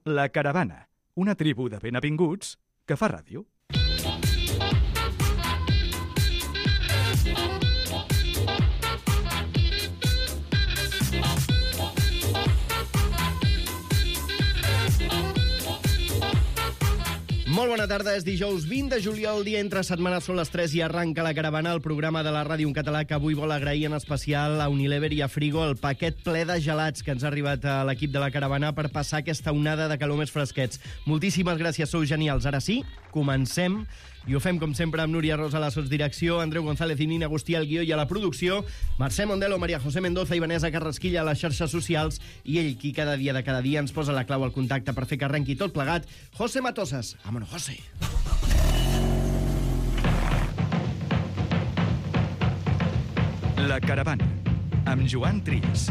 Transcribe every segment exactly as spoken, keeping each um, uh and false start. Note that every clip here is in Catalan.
La Caravana, una tribu de benvinguts que fa ràdio. Molt bona tarda, és dijous vint de juliol, dia entre setmanes, són les tres i arranca La Caravana, el programa de la ràdio en català que avui vol agrair en especial a Unilever i a Frigo el paquet ple de gelats que ens ha arribat a l'equip de La Caravana per passar aquesta onada de calor més fresquets. Moltíssimes gràcies, sou genials. Ara sí, comencem. I ho fem, com sempre, amb Núria Rosa a la sotsdirecció, Andreu González i Nina Agustí al guió i a la producció, Mercè Mondelo, Maria José Mendoza i Vanessa Carrasquilla a les xarxes socials, i ell, qui cada dia de cada dia ens posa la clau al contacte per fer que arrenqui tot plegat, José Matosas. Vámonos, José. La Caravana, amb Joan Trias.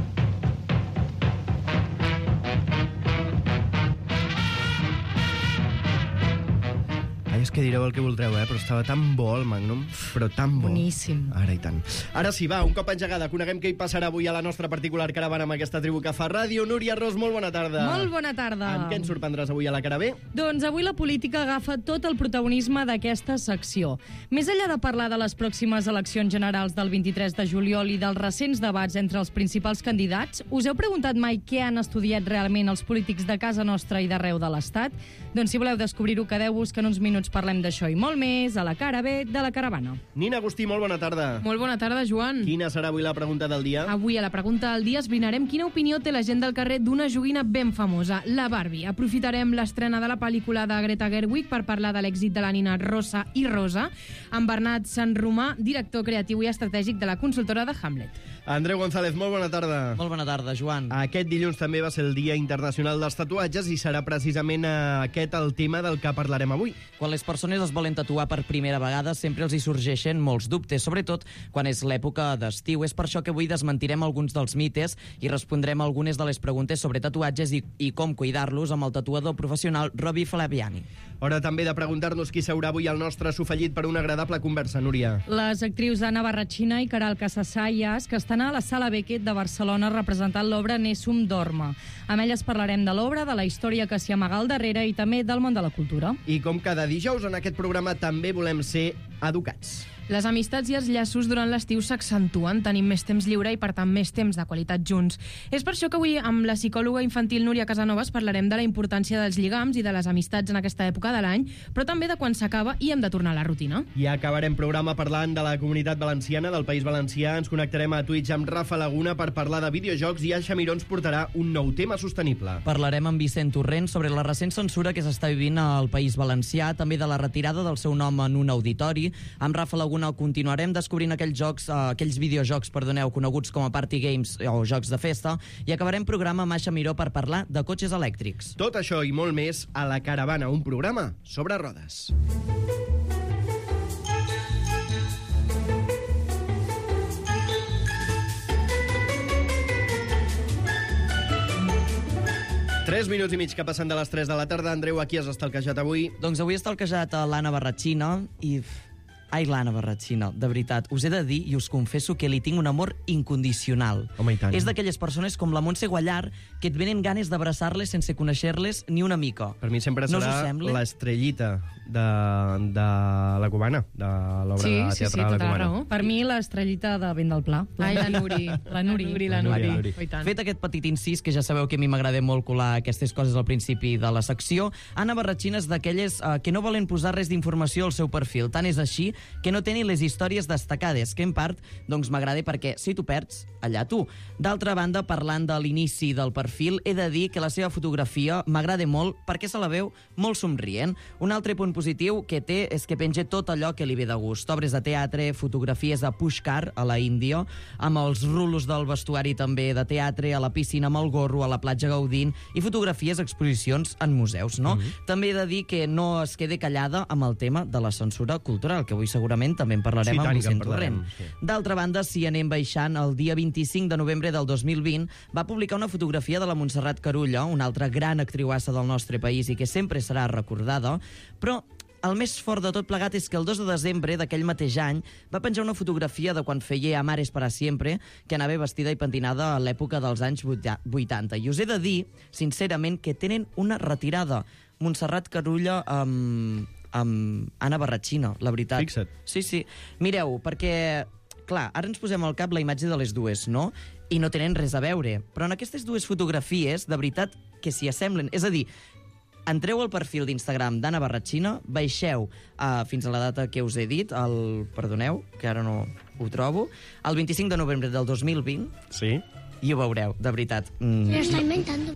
És que direu el que voldreu, eh? Però estava tan bo el Magnum, però tan bo. Boníssim. Ara i tant. Ara sí, va, un cop engegada, coneguem què hi passarà avui a la nostra particular caravana amb aquesta tribu que fa ràdio. Núria Ros, molt bona tarda. Molt bona tarda. Amb què ens sorprendràs avui a la Caravé? Doncs avui la política agafa tot el protagonisme d'aquesta secció. Més enllà de parlar de les pròximes eleccions generals del vint-i-tres de juliol i dels recents debats entre els principals candidats, us heu preguntat mai què han estudiat realment els polítics de casa nostra i d'arreu de l'Estat? Doncs si voleu descobrir-ho, quedeu-vos que en uns minuts parlem d'això i molt més a la cara B de la Caravana. Nina Agustí, molt bona tarda. Molt bona tarda, Joan. Quina serà avui la pregunta del dia? Avui a la pregunta del dia esbrinarem quina opinió té la gent del carrer d'una joguina ben famosa, la Barbie. Aprofitarem l'estrena de la pel·lícula de Greta Gerwig per parlar de l'èxit de la nina Rosa i Rosa, amb Bernat Sanromà, director creatiu i estratègic de la consultora de Hamlet. Andreu González, molt bona tarda. Molt bona tarda, Joan. Aquest dilluns també va ser el Dia Internacional dels Tatuatges i serà precisament aquest el tema del que parlarem avui. Quan les persones es volen tatuar per primera vegada sempre els hi sorgeixen molts dubtes, sobretot quan és l'època d'estiu. És per això que avui desmentirem alguns dels mites i respondrem algunes de les preguntes sobre tatuatges i, i com cuidar-los amb el tatuador professional Robbie Flaviani. Hora també de preguntar-nos qui seurà avui al nostre sofallit per una agradable conversa, Núria. Les actrius Anna Barratxina i Caral Casasayas, que estan a la Sala Beckett de Barcelona representant l'obra Nessum Dorma. Amb elles parlarem de l'obra, de la història que s'hi amaga al darrere i també del món de la cultura. I com cada dijous en aquest programa també volem ser educats. Les amistats i els llaços durant l'estiu s'accentuen, tenim més temps lliure i, per tant, més temps de qualitat junts. És per això que avui, amb la psicòloga infantil Núria Casanovas, parlarem de la importància dels lligams i de les amistats en aquesta època de l'any, però també de quan s'acaba i hem de tornar a la rutina. I acabarem programa parlant de la Comunitat Valenciana, del País Valencià. Ens connectarem a Twitch amb Rafa Laguna per parlar de videojocs i Aixa Miró ens portarà un nou tema sostenible. Parlarem amb Vicent Torrent sobre la recent censura que s'està vivint al País Valencià, també de la retirada del seu nom en un auditori. Amb Rafa Laguna continuarem descobrint aquells jocs, eh, aquells videojocs, perdoneu, coneguts com a party games o jocs de festa, i acabarem programa amb Aixa Miró per parlar de cotxes elèctrics. Tot això i molt més a La Caravana, un programa sobre rodes. Tres minuts i mig que passen de les tres de la tarda. Andreu, a qui has estalquejat avui? Doncs avui he estalquejat a l'Anna Barratxina i... Ai, l'Anna Barratxina, de veritat, us he de dir i us confesso que li tinc un amor incondicional. Home, i tant. És d'aquelles persones com la Montse Guallar que et venen ganes d'abraçar-les sense conèixer-les ni una mica. Per mi sempre No serà us ho sembla? l'estrellita de, de la Cubana, de l'obra Sí, de sí, sí, teatre de la tota la Cubana. raó. Per mi, l'estrellita de Vent del Pla. Ai, la Nuri. La Nuri. La Nuri, la La Nuri, Nuri. la Nuri. Oh, i tant. Fet aquest petit incís, que ja sabeu que a mi m'agrada molt colar aquestes coses al principi de la secció, Anna Barratxina és d'aquelles eh, que no volen posar res d'informació al seu perfil. Tant és així que no té ni les històries destacades, que en part doncs m'agrada perquè si tu perds, allà tu. D'altra banda, parlant de l'inici del perfil, he de dir que la seva fotografia m'agrada molt perquè se la veu molt somrient. Un altre punt positiu que té és que penja tot allò que li ve de gust. Obres de teatre, fotografies a Pushkar, a la Índia, amb els rulos del vestuari també de teatre, a la piscina amb el gorro, a la platja gaudint, i fotografies, exposicions en museus, no? Mm-hmm. També he de dir que no es quede callada amb el tema de la censura cultural, que avui segurament també en parlarem Sí, amb tant, Vicent que en parlarem, Torrent. sí. D'altra banda, si anem baixant, el dia vint-i-cinc de novembre del dos mil vint va publicar una fotografia de la Montserrat Carulla, una altra gran actriuassa del nostre país i que sempre serà recordada, però el més fort de tot plegat és que el dos de desembre d'aquell mateix any va penjar una fotografia de quan feia Amares para siempre, que anava vestida i pentinada a l'època dels anys vuitanta. I us he de dir, sincerament, que tenen una retirada. Montserrat Carulla amb, amb Anna Barratxina, la veritat. Fixa't. Sí, sí. Mireu, perquè, clar, ara ens posem al cap la imatge de les dues, no? I no tenen res a veure. Però en aquestes dues fotografies, de veritat, que s'hi assemblen. És a dir, entreu al perfil d'Instagram d'Anna Barratxina, baixeu uh, fins a la data que us he dit, el, perdoneu, que ara no ho trobo, el vint-i-cinc de novembre del dos mil vint, Sí. i ho veureu, de veritat. Mm. Me lo está inventando.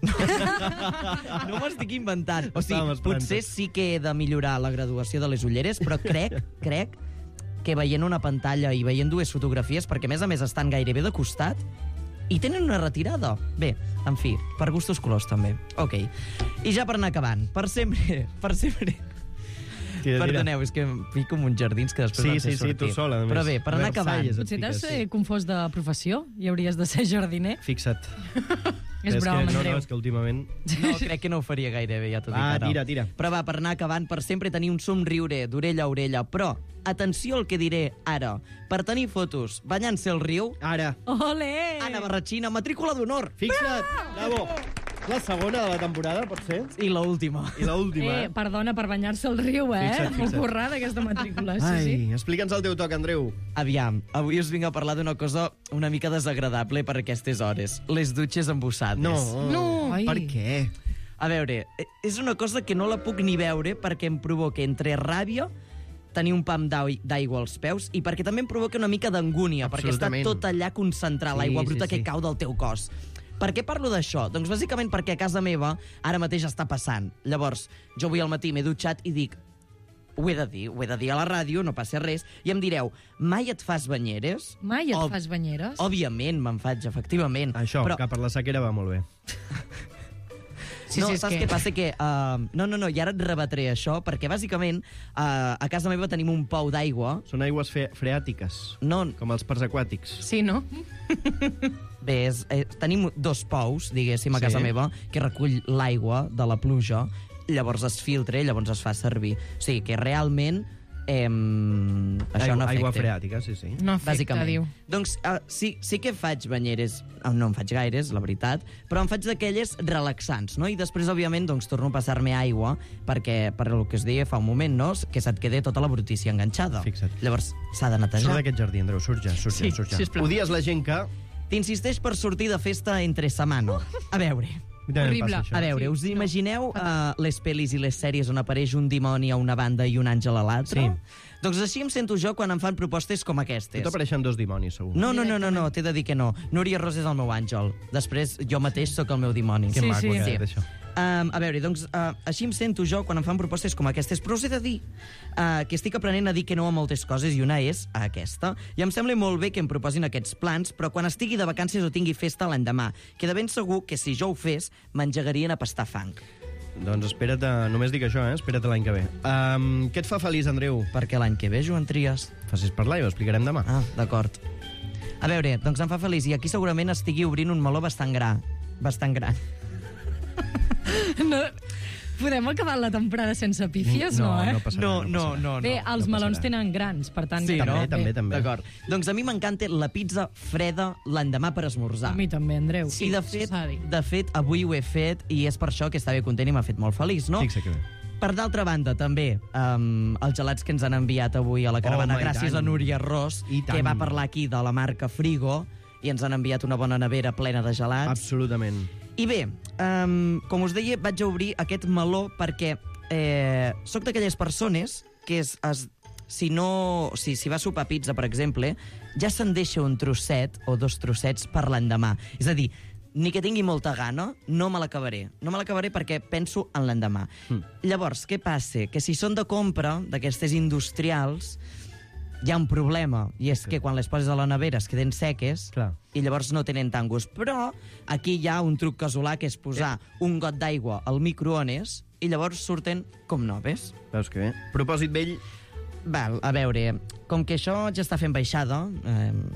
No m'estic inventant. O Estàvem sigui, esperant. potser sí que he de millorar la graduació de les ulleres, però crec, crec que veient una pantalla i veient dues fotografies, perquè a més a més estan gairebé de costat, i tenen una retirada. Bé, en fi, per gustos colors també. Ok. I ja per anar acabant, per sempre, per sempre... Tira, tira. Perdoneu, és que em fico en uns jardins que després Sí, no sé sí, sí, sortir. tu sola, a més. Però bé, per anar acabant... Versalles. Potser t'has fiques, eh, confós de professió i hauries de ser jardiner. Fixa't. És broma, que, no, Andreu. no, és que últimament... No, crec que no ho faria gaire bé, ja t'ho dic Ah, ara. tira, tira. Però va, per anar acabant, per sempre tenir un somriure d'orella a orella. Però, atenció al que diré ara. Per tenir fotos banyant-se al riu, Ara. Ole! Anna Barratxina, matrícula d'honor. Fixa't. Bravo. La segona de la temporada, pot ser? I la última. I l'última. Eh, perdona, per banyar-se al riu, eh? Fixa't, Molt fixa't. currada, aquesta matrícula. Sí, Ai, sí. explica'ns el teu toc, Andreu. Aviam, avui us vinc a parlar d'una cosa una mica desagradable per aquestes hores. Les dutxes embussades. No. No. Ai. Per què? A veure, eh, és una cosa que no la puc ni veure perquè em provoca entre ràbia tenir un pam d'au- d'aigua als peus i perquè també em provoca una mica d'angúnia, perquè està Absolutament. tot allà concentrat, Sí, l'aigua sí, bruta sí. que cau del teu cos. Per què parlo d'això? Doncs bàsicament perquè a casa meva ara mateix està passant. Llavors, jo avui al matí m'he dutxat i dic, ho he de dir, ho he de dir a la ràdio, no passa res, i em direu, mai et fas banyeres? Mai et Ob- fas banyeres? Òbviament me'n faig, efectivament. Això, però... que per la sequera va molt bé. Sí, no, sí, és saps que- què passa? Que, uh, no, no, no, i ara et rebatré això, perquè bàsicament uh, a casa meva tenim un pou d'aigua. Són aigües fe freàtiques, No, com els parcs aquàtics. Sí, no? bé, és, eh, tenim dos pous, diguéssim, a Sí. casa meva, que recull l'aigua de la pluja, llavors es filtra i llavors es fa servir. O sigui que realment eh, això aigua, no afecta. aigua freàtica, sí, sí. No afecta, Bàsicament. diu. Doncs uh, sí, sí que faig banyeres, uh, no en faig gaires, la veritat, però en faig d'aquelles relaxants, no? I després, òbviament, doncs, torno a passar-me aigua, perquè, per el que us deia fa un moment, no? Que se't quede tota la brutícia enganxada. Fixa't. Llavors, s'ha de Surt netejar. d'aquest jardí, Andreu, surt ja, surt Sí, ja, surt ja. sisplau. Odies la gent que... T'insisteix per sortir de festa entre setmana. A veure, A mi també em Horrible. passa això. a veure, us imagineu uh, les pel·lis i les sèries on apareix un dimoni a una banda i un àngel a l'altra? Sí. Doncs així em sento jo quan em fan propostes com Tu aquestes. t'apareixen dos dimonis, segur. No, no, no, no, no t'he de dir que no. Núria Ros és el meu àngel. Després, jo mateix sóc el meu dimoni. Que Sí, maco, sí. que Sí. és això. Um, a veure, doncs, uh, així em sento jo quan em fan propostes com aquestes, però us he de dir uh, que estic aprenent a dir que no a moltes coses i una és a aquesta. I em sembla molt bé que em proposin aquests plans, però quan estigui de vacances o tingui festa l'endemà, que de ben segur que si jo ho fes m'engegarien a pastar fang. Doncs espera't, a... només dic això, eh? Espera't l'any que ve. Um, què et fa feliç, Andreu? Perquè l'any que ve, Joan Trias... Facis parlar i ho explicarem demà. Ah, d'acord. A veure, doncs em fa feliç, i aquí segurament estigui obrint un meló bastant gran. Bastant gran. No, podem acabar la temporada sense pífies, no, eh? no passa No, res, no, passa res. no, no. Bé, els no melons passarà. tenen grans, per tant... Sí, que també, no? també, Bé, també. D'acord. Doncs a mi m'encanta la pizza freda l'endemà per esmorzar. A mi també, Andreu. I de fet, s'ha de dir. de fet, avui ho he fet i és per això que estava content i m'ha fet molt feliç, no? Fixa que bé. Per d'altra banda, també, um, els gelats que ens han enviat avui a la caravana, Home, i gràcies tant. a Núria Ros, I que tant. va parlar aquí de la marca Frigo, i ens han enviat una bona nevera plena de gelats. Absolutament. I bé, um, com us deia, vaig a obrir aquest meló perquè eh, sóc d'aquelles persones que es, es, si no, si, si va a sopar pizza, per exemple, ja se'n deixa un trosset o dos trossets per l'endemà. És a dir, ni que tingui molta gana, no me l'acabaré. No me l'acabaré perquè penso en l'endemà. Mm. Llavors, què passa? Que si són de compra, d'aquestes industrials, hi ha un problema, i és que quan les poses a la nevera es queden seques, Clar. i llavors no tenen tant gust. Però aquí hi ha un truc casolà, que és posar un got d'aigua al microones i llavors surten com noves. Veus que bé. Propòsit vell, Val, a veure, com que això ja està fent baixada, eh,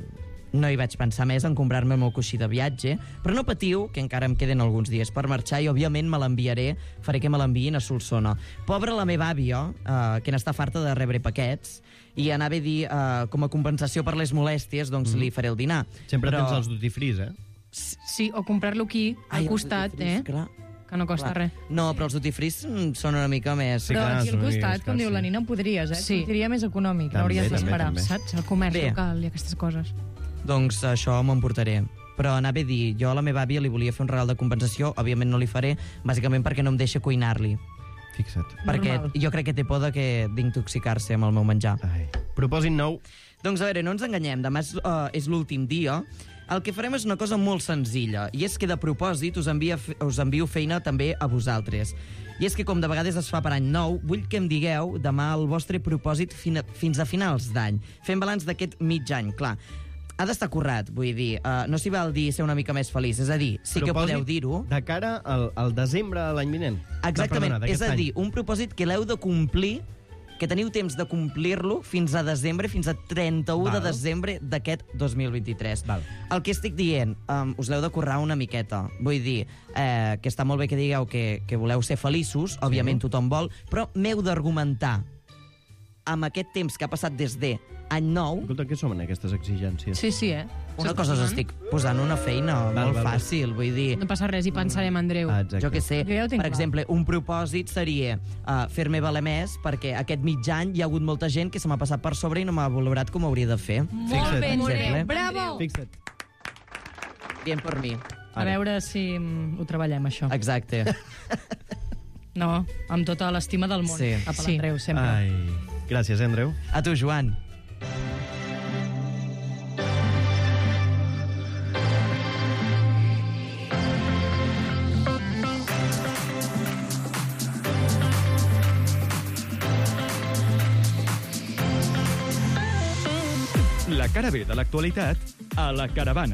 no hi vaig pensar més en comprar-me el meu coixí de viatge, però no patiu, que encara em queden alguns dies per marxar i, òbviament, me l'enviaré, faré que me l'enviïn a Solsona. Pobra la meva àvia, eh, que n'està farta de rebre paquets, i anava a dir, eh, com a compensació per les molèsties, doncs mm. li faré el dinar. Sempre però... tens els duty free, eh? Sí, o comprar-lo aquí, al Ai, costat, els duty eh? free, clar. Que no costa Clar. res. No, però els duty free són una mica més... Sí, Però clar, aquí al són costat, amigues, com clar, diu la sí. Nina, podries, eh? Sí. Sortiria més econòmic, També, no hauries també, d'esperar. també. Saps? El comerç Bé. local i aquestes coses. Doncs això m'emportaré. Però anava a dir, jo a la meva àvia li volia fer un regal de compensació, òbviament no li faré, bàsicament perquè no em deixa cuinar-li. Fixa't. Perquè Normal. jo crec que té por de que d'intoxicar-se amb el meu menjar. Ai. Propòsit nou. Doncs a veure, no ens enganyem, demà és, uh, és l'últim dia. El que farem és una cosa molt senzilla, i és que de propòsit us, envia, us envio feina també a vosaltres. I és que, com de vegades es fa per any nou, vull que em digueu demà el vostre propòsit fina, fins a finals d'any. Fem balanç d'aquest mig any, clar. Ha d'estar currat, vull dir, uh, no s'hi val dir ser una mica més feliç, és a dir, sí que podeu dir-ho. De cara al, al desembre de l'any vinent. Exactament, No, perdona, és d'aquest a any. dir, un propòsit que l'heu de complir, que teniu temps de complir-lo fins a desembre, fins a trenta-u Val. de desembre d'aquest dos mil vint-i-tres. Val. El que estic dient, um, us l'heu de currar una miqueta. Vull dir, eh, que està molt bé que digueu que, que voleu ser feliços, òbviament tothom vol, però m'heu d'argumentar amb aquest temps que ha passat des de any nou. Escolta, què són aquestes exigències? Sí, sí, eh? Una S'està cosa us sonant. estic posant una feina Val, molt val, val. fàcil, vull dir... No passa res, hi pensarem, Andreu. Ah, exacte. Jo què sé, Jo ja ho tinc per clar. exemple, un propòsit seria uh, fer-me valer més perquè aquest mig any hi ha hagut molta gent que se m'ha passat per sobre i no m'ha valorat com hauria de fer. Molt Fixa't. bé, Per Andreu. exemple. Bravo! Fixa't. Bien per mi. A veure si mm, ho treballem, això. Exacte. No, amb tota l'estima del món. Sí. Cap a Sí. l'Andreu, sempre. Ai. Gràcies, Andreu. A tu, Joan. La cara B de l'actualitat a la Caravana.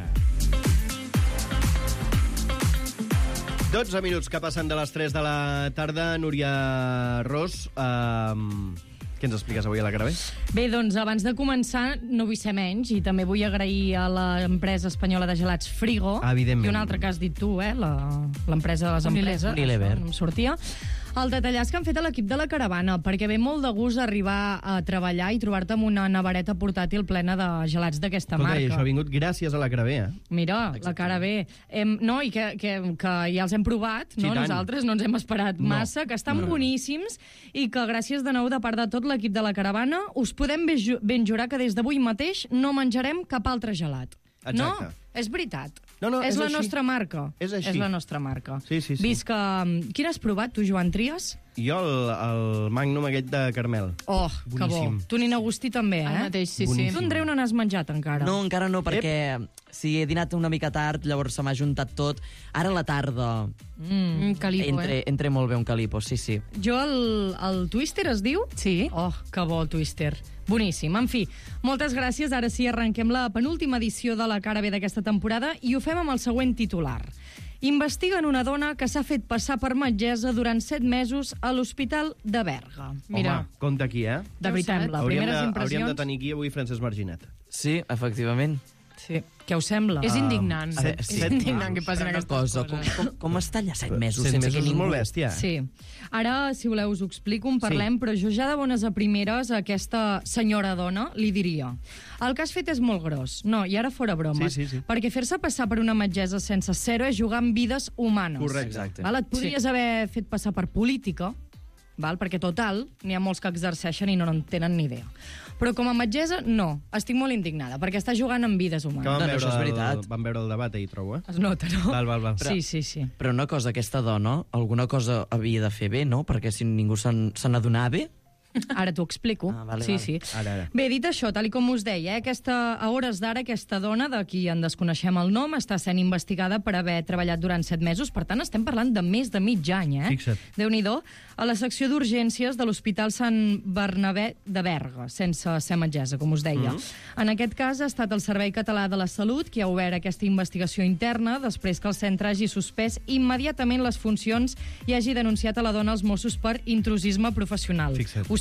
dotze minuts que passen de les tres de la tarda. Núria Ros, um, què ens expliques avui a la cara B? Bé, doncs, abans de començar, no vull ser menys, i també vull agrair a l'empresa espanyola de gelats Frigo, Ah, evidentment. i una altra que has dit tu, eh, la- l'empresa de les Unilever. empreses, Unilever. això no em sortia, el detallàs que han fet a l'equip de la caravana, perquè ve molt de gust arribar a treballar i trobar-te amb una nevareta portàtil plena de gelats d'aquesta Escolta, marca. i això ha vingut gràcies a la cara B, eh? Mira, la cara bé. Em, no, i que, que, que ja els hem provat, Sí, no? tant. Nosaltres no ens hem esperat No. massa, que estan No. boníssims i que gràcies de nou de part de tot l'equip de la caravana us podem ben, ju- ben jurar que des d'avui mateix no menjarem cap altre gelat. Exacte. No, és veritat. No, no, és, és la així. nostra marca. És així. És la nostra marca. Sí, sí, sí. Vist que... Quin has provat, tu, Joan Trias? Jo el, el Magnum aquest de Carmel. Oh, Boníssim. que bo. Tu, Nina Agustí, també, eh? El mateix, sí, Boníssim. Tu, Andreu, no n'has menjat encara. No, encara no, perquè si he dinat una mica tard, llavors se m'ha juntat tot. Ara a la tarda Mm, calipo, entre, eh? entre molt bé un calipo, sí, sí. Jo, el, el Twister es diu? Sí. Oh, que bo, el Twister. Boníssim. En fi, moltes gràcies. Ara sí, arrenquem la penúltima edició de la cara B d'aquesta temporada i ho fem amb el següent titular. Investiguen una dona que s'ha fet passar per metgessa durant set mesos a l'Hospital de Berga. Mira. Home, compte aquí, eh? De veritat, les Hauríem de, primeres hauríem impressions... de tenir aquí avui Francesc Marginet. Sí, efectivament. Sí. Què us sembla? És indignant. a veure, és sí. indignant que passin Una aquestes cosa, coses. com, com, com està allà set mesos Set sense mesos que és ningú... molt bèstia. Sí. Ara, si voleu, us ho explico, en parlem, però jo ja de bones a primeres a aquesta senyora dona li diria: el que has fet és molt gros. No, i ara fora bromes. Sí, sí, sí. Perquè fer-se passar per una metgessa sense ser-ho és jugar amb vides humanes. Correcte. Exacte. Val? Et podries sí. haver fet passar per política, val? Perquè total, n'hi ha molts que exerceixen i no en tenen ni idea. Però com a metgessa, no. Estic molt indignada, perquè està jugant amb vides Que humanes. vam, No, no, veure això és veritat. el, vam veure el debat ahir, trobo, eh? Es nota, no? Val, val, val. Sí, sí, sí. Però una cosa, aquesta dona, alguna cosa havia de fer bé, no? Perquè si ningú se'n se n'adonava... Ara t'ho explico. Ah, vale, sí, vale. sí. Ara, ara. Bé, dit això, tal i com us deia, eh, aquesta, a hores d'ara aquesta dona, de qui en desconeixem el nom, està sent investigada per haver treballat durant set mesos. Per tant, estem parlant de més de mig any, eh? Fixa't. Déu-n'hi-do. A la secció d'urgències de l'Hospital Sant Bernabé de Berga, sense ser metgessa, com us deia. Mhm. En aquest cas, ha estat el Servei Català de la Salut qui ha obert aquesta investigació interna després que el centre hagi suspès immediatament les funcions i hagi denunciat a la dona als Mossos per intrusisme professional. Fixa't. Us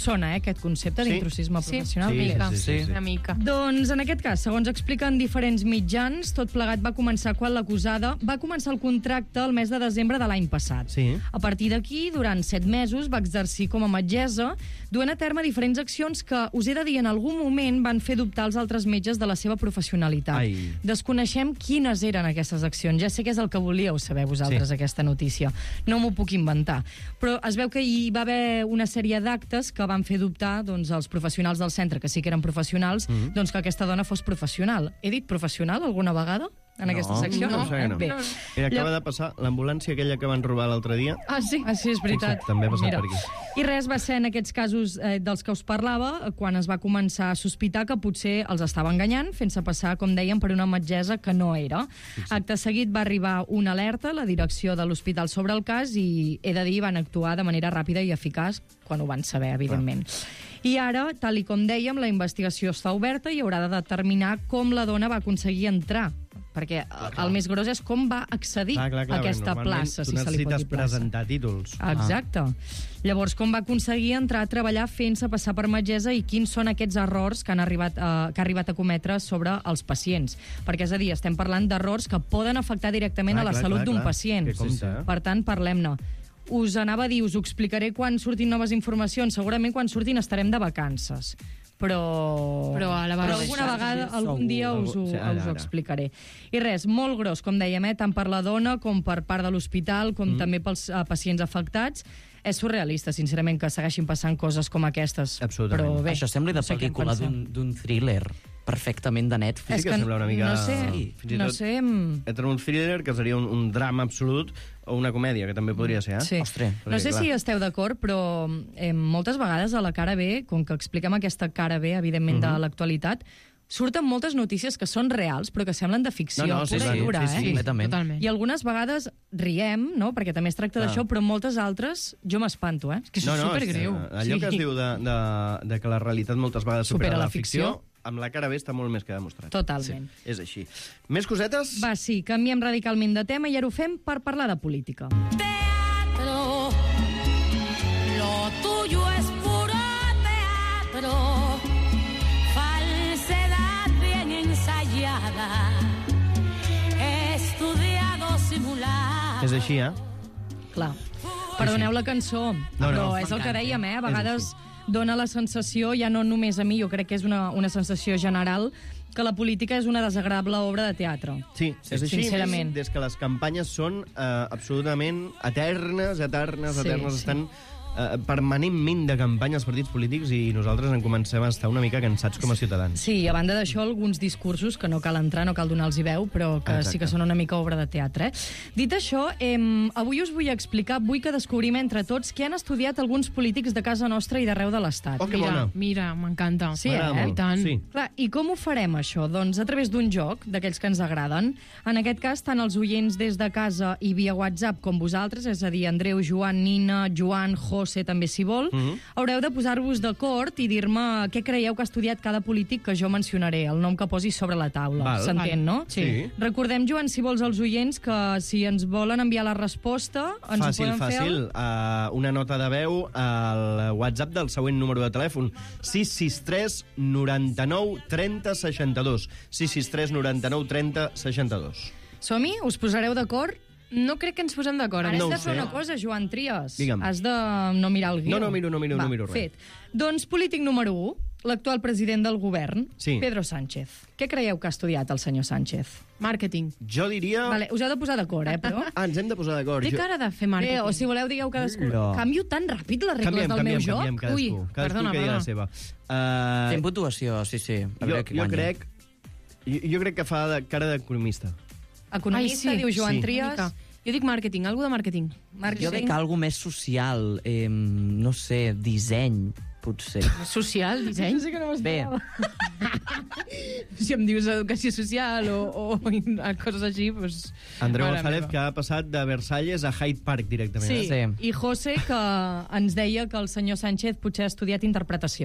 sona, eh, aquest concepte Sí. d'intrusisme Sí. professional? Sí, Mica. sí, sí, sí. Una mica. Doncs en aquest cas, segons expliquen diferents mitjans, tot plegat va començar quan l'acusada va començar el contracte el mes de desembre de l'any passat. Sí. A partir d'aquí, durant set mesos, va exercir com a metgessa, duent a terme diferents accions que, us he de dir, en algun moment van fer dubtar els altres metges de la seva professionalitat. Ai. Desconeixem quines eren aquestes accions. Ja sé que és el que volíeu saber vosaltres, Sí. aquesta notícia. No m'ho puc inventar. Però es veu que hi va haver una sèrie d'actes que van fer dubtar doncs, els professionals del centre, que sí que eren professionals, mm-hmm. doncs que aquesta dona fos professional. He dit professional alguna vegada en No. aquesta secció? No, em sembla que no. Bé. Mira, acaba de passar l'ambulància aquella que van robar l'altre dia. Ah, sí? Ah, sí, és veritat. Fixa't, també ha passat Mira. per aquí. I res, va ser en aquests casos eh, dels que us parlava, quan es va començar a sospitar que potser els estava enganyant, fent-se passar, com dèiem, per una metgessa que no era. Acte seguit va arribar una alerta a la direcció de l'hospital sobre el cas i, he de dir, van actuar de manera ràpida i eficaç quan ho van saber, evidentment. I ara, tal i com dèiem, la investigació està oberta i haurà de determinar com la dona va aconseguir entrar, perquè clar, clar. el més gros és com va accedir Clar, clar, clar, a aquesta normalment plaça, tu si se li pot necessites dir plaça. presentar títols. Exacte. Ah. Llavors, com va aconseguir entrar a treballar fent-se passar per metgessa i quins són aquests errors que han arribat a, que ha arribat a cometre sobre els pacients? Perquè, és a dir, estem parlant d'errors que poden afectar directament Clar, a la clar, salut clar, d'un clar. pacient. Que compte, eh? Per tant, parlem-ne. Us anava a dir, us ho explicaré quan surtin noves informacions. Segurament quan surtin estarem de vacances. Però, Però a la però vegada alguna d'això, vegada, sí, algun segur. dia us ho, Sí, ara, us ho ara. explicaré. I res, molt gros, com dèiem, eh? tant per la dona com per part de l'hospital, com mm. també pels uh, pacients afectats. És surrealista, sincerament, que segueixin passant coses com aquestes. Absolutament. Però bé, Això sembla de no sé què en pel·lícula penseu. d'un d'un thriller, perfectament de Netflix. És que que sembla una mica- no sé, Sí, fins i no tot- sé... mm, Entre un thriller, que seria un, un drama absolut, o una comèdia, que també podria ser, eh? Sí. Ostres, no perquè, sé clar. si esteu d'acord, però eh, moltes vegades a la cara B, com que expliquem aquesta cara B, evidentment, Mhm. de l'actualitat, surten moltes notícies que són reals, però que semblen de ficció No, no, sí, pura sí, i dura, sí, sí, eh? completament. Totalment. I algunes vegades riem, no?, perquè també es tracta Clar. d'això, però moltes altres jo m'espanto, eh? Que això és supergreu. és, eh, allò Sí. que es diu de, de, de que la realitat moltes vegades supera, Supera la la ficció, ficció. amb la cara B està molt més que demostrat. Totalment. Sí, és així. Més cosetes? Va, sí, canviem radicalment de tema i ara ho fem per parlar de política. Teatro, lo tuyo es puro teatro, falsedad bien ensayada, estudiado simular. És així, eh? Clar. Perdoneu la cançó, No, però no, és el que dèiem, eh? A És vegades dona la sensació, ja no només a mi, jo crec que és una, una sensació general, que la política és una desagradable obra de teatre. Sí, és així. Sincerament. Des que les campanyes són eh, absolutament eternes, eternes, Sí, eternes, sí. estan eh, permanentment de campanya als partits polítics i nosaltres en comencem a estar una mica cansats com a ciutadans. Sí, a banda d'això, alguns discursos que no cal entrar, no cal donar-los veu, però que Exacte. sí que són una mica obra de teatre. Eh? Dit això, eh, avui us vull explicar, vull que descobrim entre tots què han estudiat alguns polítics de casa nostra i d'arreu de l'Estat. Oh, que Mira, bona. mira, m'encanta. Sí, M'agrada eh? molt. I tant. Sí. Clar, i com ho farem, això? Doncs a través d'un joc, d'aquells que ens agraden. En aquest cas, tant els oients des de casa i via WhatsApp com vosaltres, és a dir, Andreu, Joan, Nina, Joan, José, també si vol, Mhm. haureu de posar-vos d'acord i dir-me què creieu que ha estudiat cada polític que jo mencionaré, el nom que posi sobre la taula. Val. S'entén, no? Sí. Recordem, Joan, si vols als oients, que si ens volen enviar la resposta, ens Fàcil, ho poden fer... fàcil. al- Uh, una nota de veu al WhatsApp del següent número de telèfon. sis sis tres noranta-nou trenta seixanta-dos. sis sis tres noranta-nou trenta seixanta-dos. Som-hi? Us posareu d'acord? No crec que ens posem d'acord. Ara No has ho de fer sé. una cosa, Joan Trias. Digue'm. Has de no mirar el guió. No, no miro, no miro, Va, no miro res. fet. Doncs polític número u, l'actual president del govern, Sí. Pedro Sánchez. Què creieu que ha estudiat el senyor Sánchez? Màrqueting. Jo diria... Vale, us heu de posar d'acord, eh, però... Ah, ens hem de posar d'acord. Té Jo- cara de fer Bé, màrqueting. o si voleu, digueu cadascú. No. Canvio tan ràpid les regles Canviem, del canviem, meu joc. canviem, cadascú. Ui, cadascú perdona, que digui la perdona. seva. Fem Uh, puntuació, sí, sí. A jo, veure qui jo guanya. crec... Jo, jo crec que fa de cara d'economista. Economista, Ai, sí. diu Joan Sí. Una Trias. mica. Jo dic màrqueting, algú de màrqueting. Marc Jo veig algo més social, eh, no sé, disseny, potser. Social, disseny. que no Bé, Si em dius educació social o, o coses així, doncs... Andreu mare González, meva. que ha passat de Versalles a Hyde Park directament. Sí. Eh? Sí. I José, que ens deia que el senyor Sánchez potser ha estudiat interpretació.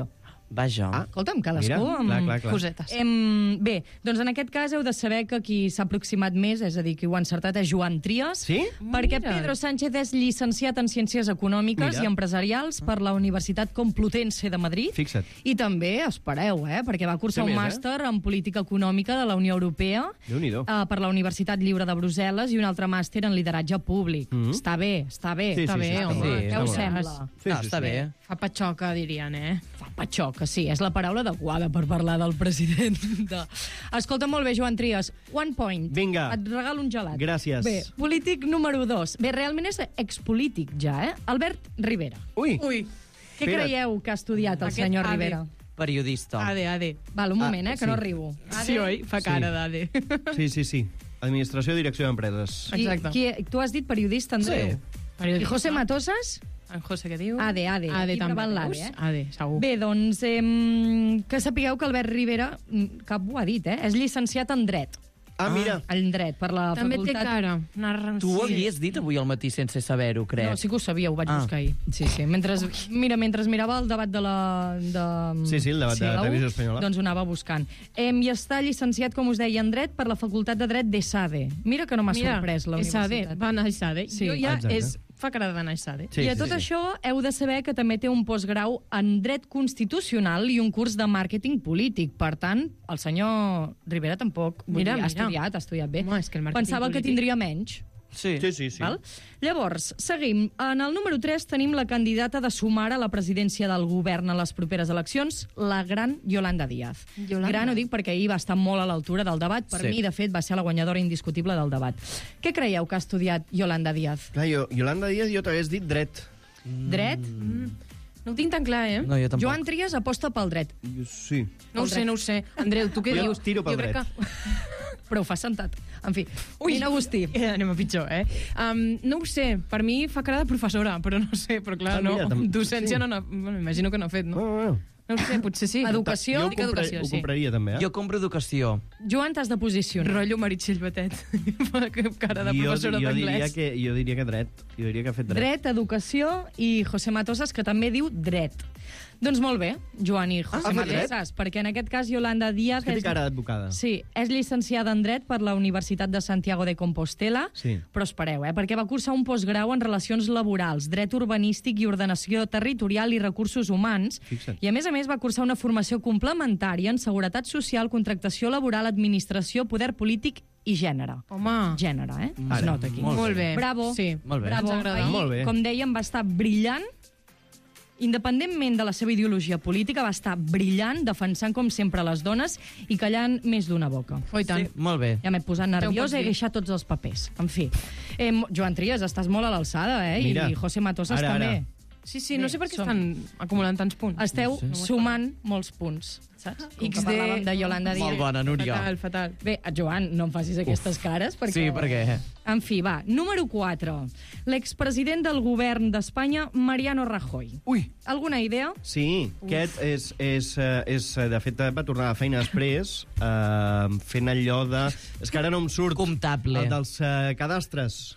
Vaja. Ah, Escolta'm, cadascú mira, amb clar, clar, clar. cosetes. Em, bé, doncs en aquest cas heu de saber que qui s'ha aproximat més, és a dir, qui ho ha encertat, és Joan Trias. Sí? Perquè Mira. Pedro Sánchez és llicenciat en Ciències Econòmiques Mira. i Empresarials per la Universitat Complutense de Madrid. Fixa't. I també, espereu, eh, perquè va cursar Té un més, eh? màster en Política Econòmica de la Unió Europea Déu-n'hi-do. eh, per la Universitat Lliure de Brussel·les i un altre màster en Lideratge Públic. Mhm. Està bé, està bé. Sí, Està sí, bé, sí, home. està molt bé, Què està us molt bé. sembla? Sí, no, sí, està sí. bé. Fa patxoca, dirien, eh? Fa patxoca, sí, és la paraula adequada per parlar del president. De... Escolta, molt bé, Joan Trias, one point. Vinga. Et regalo un gelat. Gràcies. Bé, polític número dos. Bé, realment és expolític ja, eh? Albert Rivera. Ui, Ui, Què Espera't. creieu que ha estudiat el Aquest senyor A D. Rivera? Periodista. ade, ade. Val, un moment, Ah, eh, que sí. no arribo. Sí, oi? Fa cara Sí. d'ade. sí, sí, sí. Administració i direcció d'empreses. Qui, Exacte. qui, tu has dit periodista, Andreu. Periodista. I José Matosas? En José, què diu? Ade, ade. Ade, Aquí també. provant l'Ade, Veus? eh? Ade, segur. Bé, doncs, eh, que sapigueu que Albert Rivera, mm, cap ho ha dit, eh? És llicenciat en dret. Ah, mira. En dret, per la També té facultat... cara. Una... Tu ho havies dit avui al matí sense saber-ho, crec. No, sí que ho sabia, ho vaig Ah. buscar ahir. Sí, sí. Mentre, mira, mentre mirava el debat de la... De, Sí, sí, el debat de la U, Televisió Espanyola. Doncs ho anava buscant. Em, I està llicenciat, com us deia, en dret per la Facultat de Dret d'ESADE. Mira que no m'ha Mira, sorprès la Sade, universitat. va anar a Sade. Sí. Jo ja Exacte. és... Fa cara d'anar a Sade. Sí, I a sí, tot sí. això heu de saber que també té un postgrau en dret constitucional i un curs de màrqueting polític. Per tant, el senyor Rivera tampoc vull Mira, dir, ha mira. estudiat, ha estudiat bé. Home, és que el màrqueting Pensava que polític- tindria menys. Sí. Sí, sí, sí. Val? Llavors, seguim. En el número tres tenim la candidata de sumar a la presidència del govern a les properes eleccions, la gran Yolanda Díaz. Yolanda. Gran ho dic perquè ahir va estar molt a l'altura del debat. Per Sí. mi, de fet, va ser la guanyadora indiscutible del debat. Què creieu que ha estudiat Yolanda Díaz? Clar, jo, Yolanda Díaz, jo t'hagués dit dret. Dret? No ho tinc tan clar, eh? No, jo tampoc. Joan Trias aposta pel dret. Jo, sí. No ho sé, no ho sé. Andreu, tu què Jo dius? tiro pel jo crec dret. Que... Però ho fa sentat. En fi, Nina Agustí. Eh, anem a pitjor, eh? Um, no ho sé, per mi fa cara de professora, però no sé, però clar, Ah, no, mira, tam- docència sí. no n'ha... Bueno, imagino que no ha fet, no? Bueno, bueno. No ho sé, potser sí. Educació. Jo ho, Dic compra, educació, ho sí. compraria, també, eh? Jo compro educació. Joan, t'has de posicionar. Rotllo Meritxell Batet. Fa cara de jo, professora jo diria d'anglès. que Jo diria que dret. Jo diria que ha fet dret. Dret, educació i José Matosas, que també diu dret. Doncs molt bé, Joan i José Ah, ha fet dret? Matosas, perquè en aquest cas Yolanda Díaz... És que té cara d'advocada. Sí, és llicenciada en Dret per la Universitat de Santiago de Compostela, Sí. però espereu, eh, perquè va cursar un postgrau en Relacions Laborals, Dret Urbanístic i Ordenació Territorial i Recursos Humans, Fixa't. i a més a més va cursar una formació complementària en Seguretat Social, Contractació Laboral, Administració, Poder Polític i Gènere. Home, Gènere, eh? Ara, Es nota aquí. molt molt bé. Bravo. Sí. Molt bé. Bravo. Ens agrada. Ahir, Molt bé. com dèiem, va estar brillant. Independentment de la seva ideologia política, va estar brillant, defensant, com sempre, les dones i callant més d'una boca. Oh, i tant. Sí, molt bé. Ja m'he posat Ja ho nerviosa pots i he dir. deixat tots els papers. En fi. Eh, Joan Trias, estàs molt a l'alçada, eh? Mira. I José Matosas Ara, també. ara. Sí, sí, no Bé, sé per què som. estan acumulant tants punts. Esteu Sí. sumant molts punts, saps? Com que X D. parlàvem de Yolanda Díaz. Molt bona, Núria. Fatal, fatal. Bé, Joan, no em facis aquestes cares, perquè... Sí, perquè... En fi, va, número quatre. L'expresident del govern d'Espanya, Mariano Rajoy. Ui! Alguna idea? Sí, aquest és, és, eh, és, eh, de fet, va tornar a la feina després, eh, fent allò de... És que ara no em surt... Comptable. El dels eh, cadastres.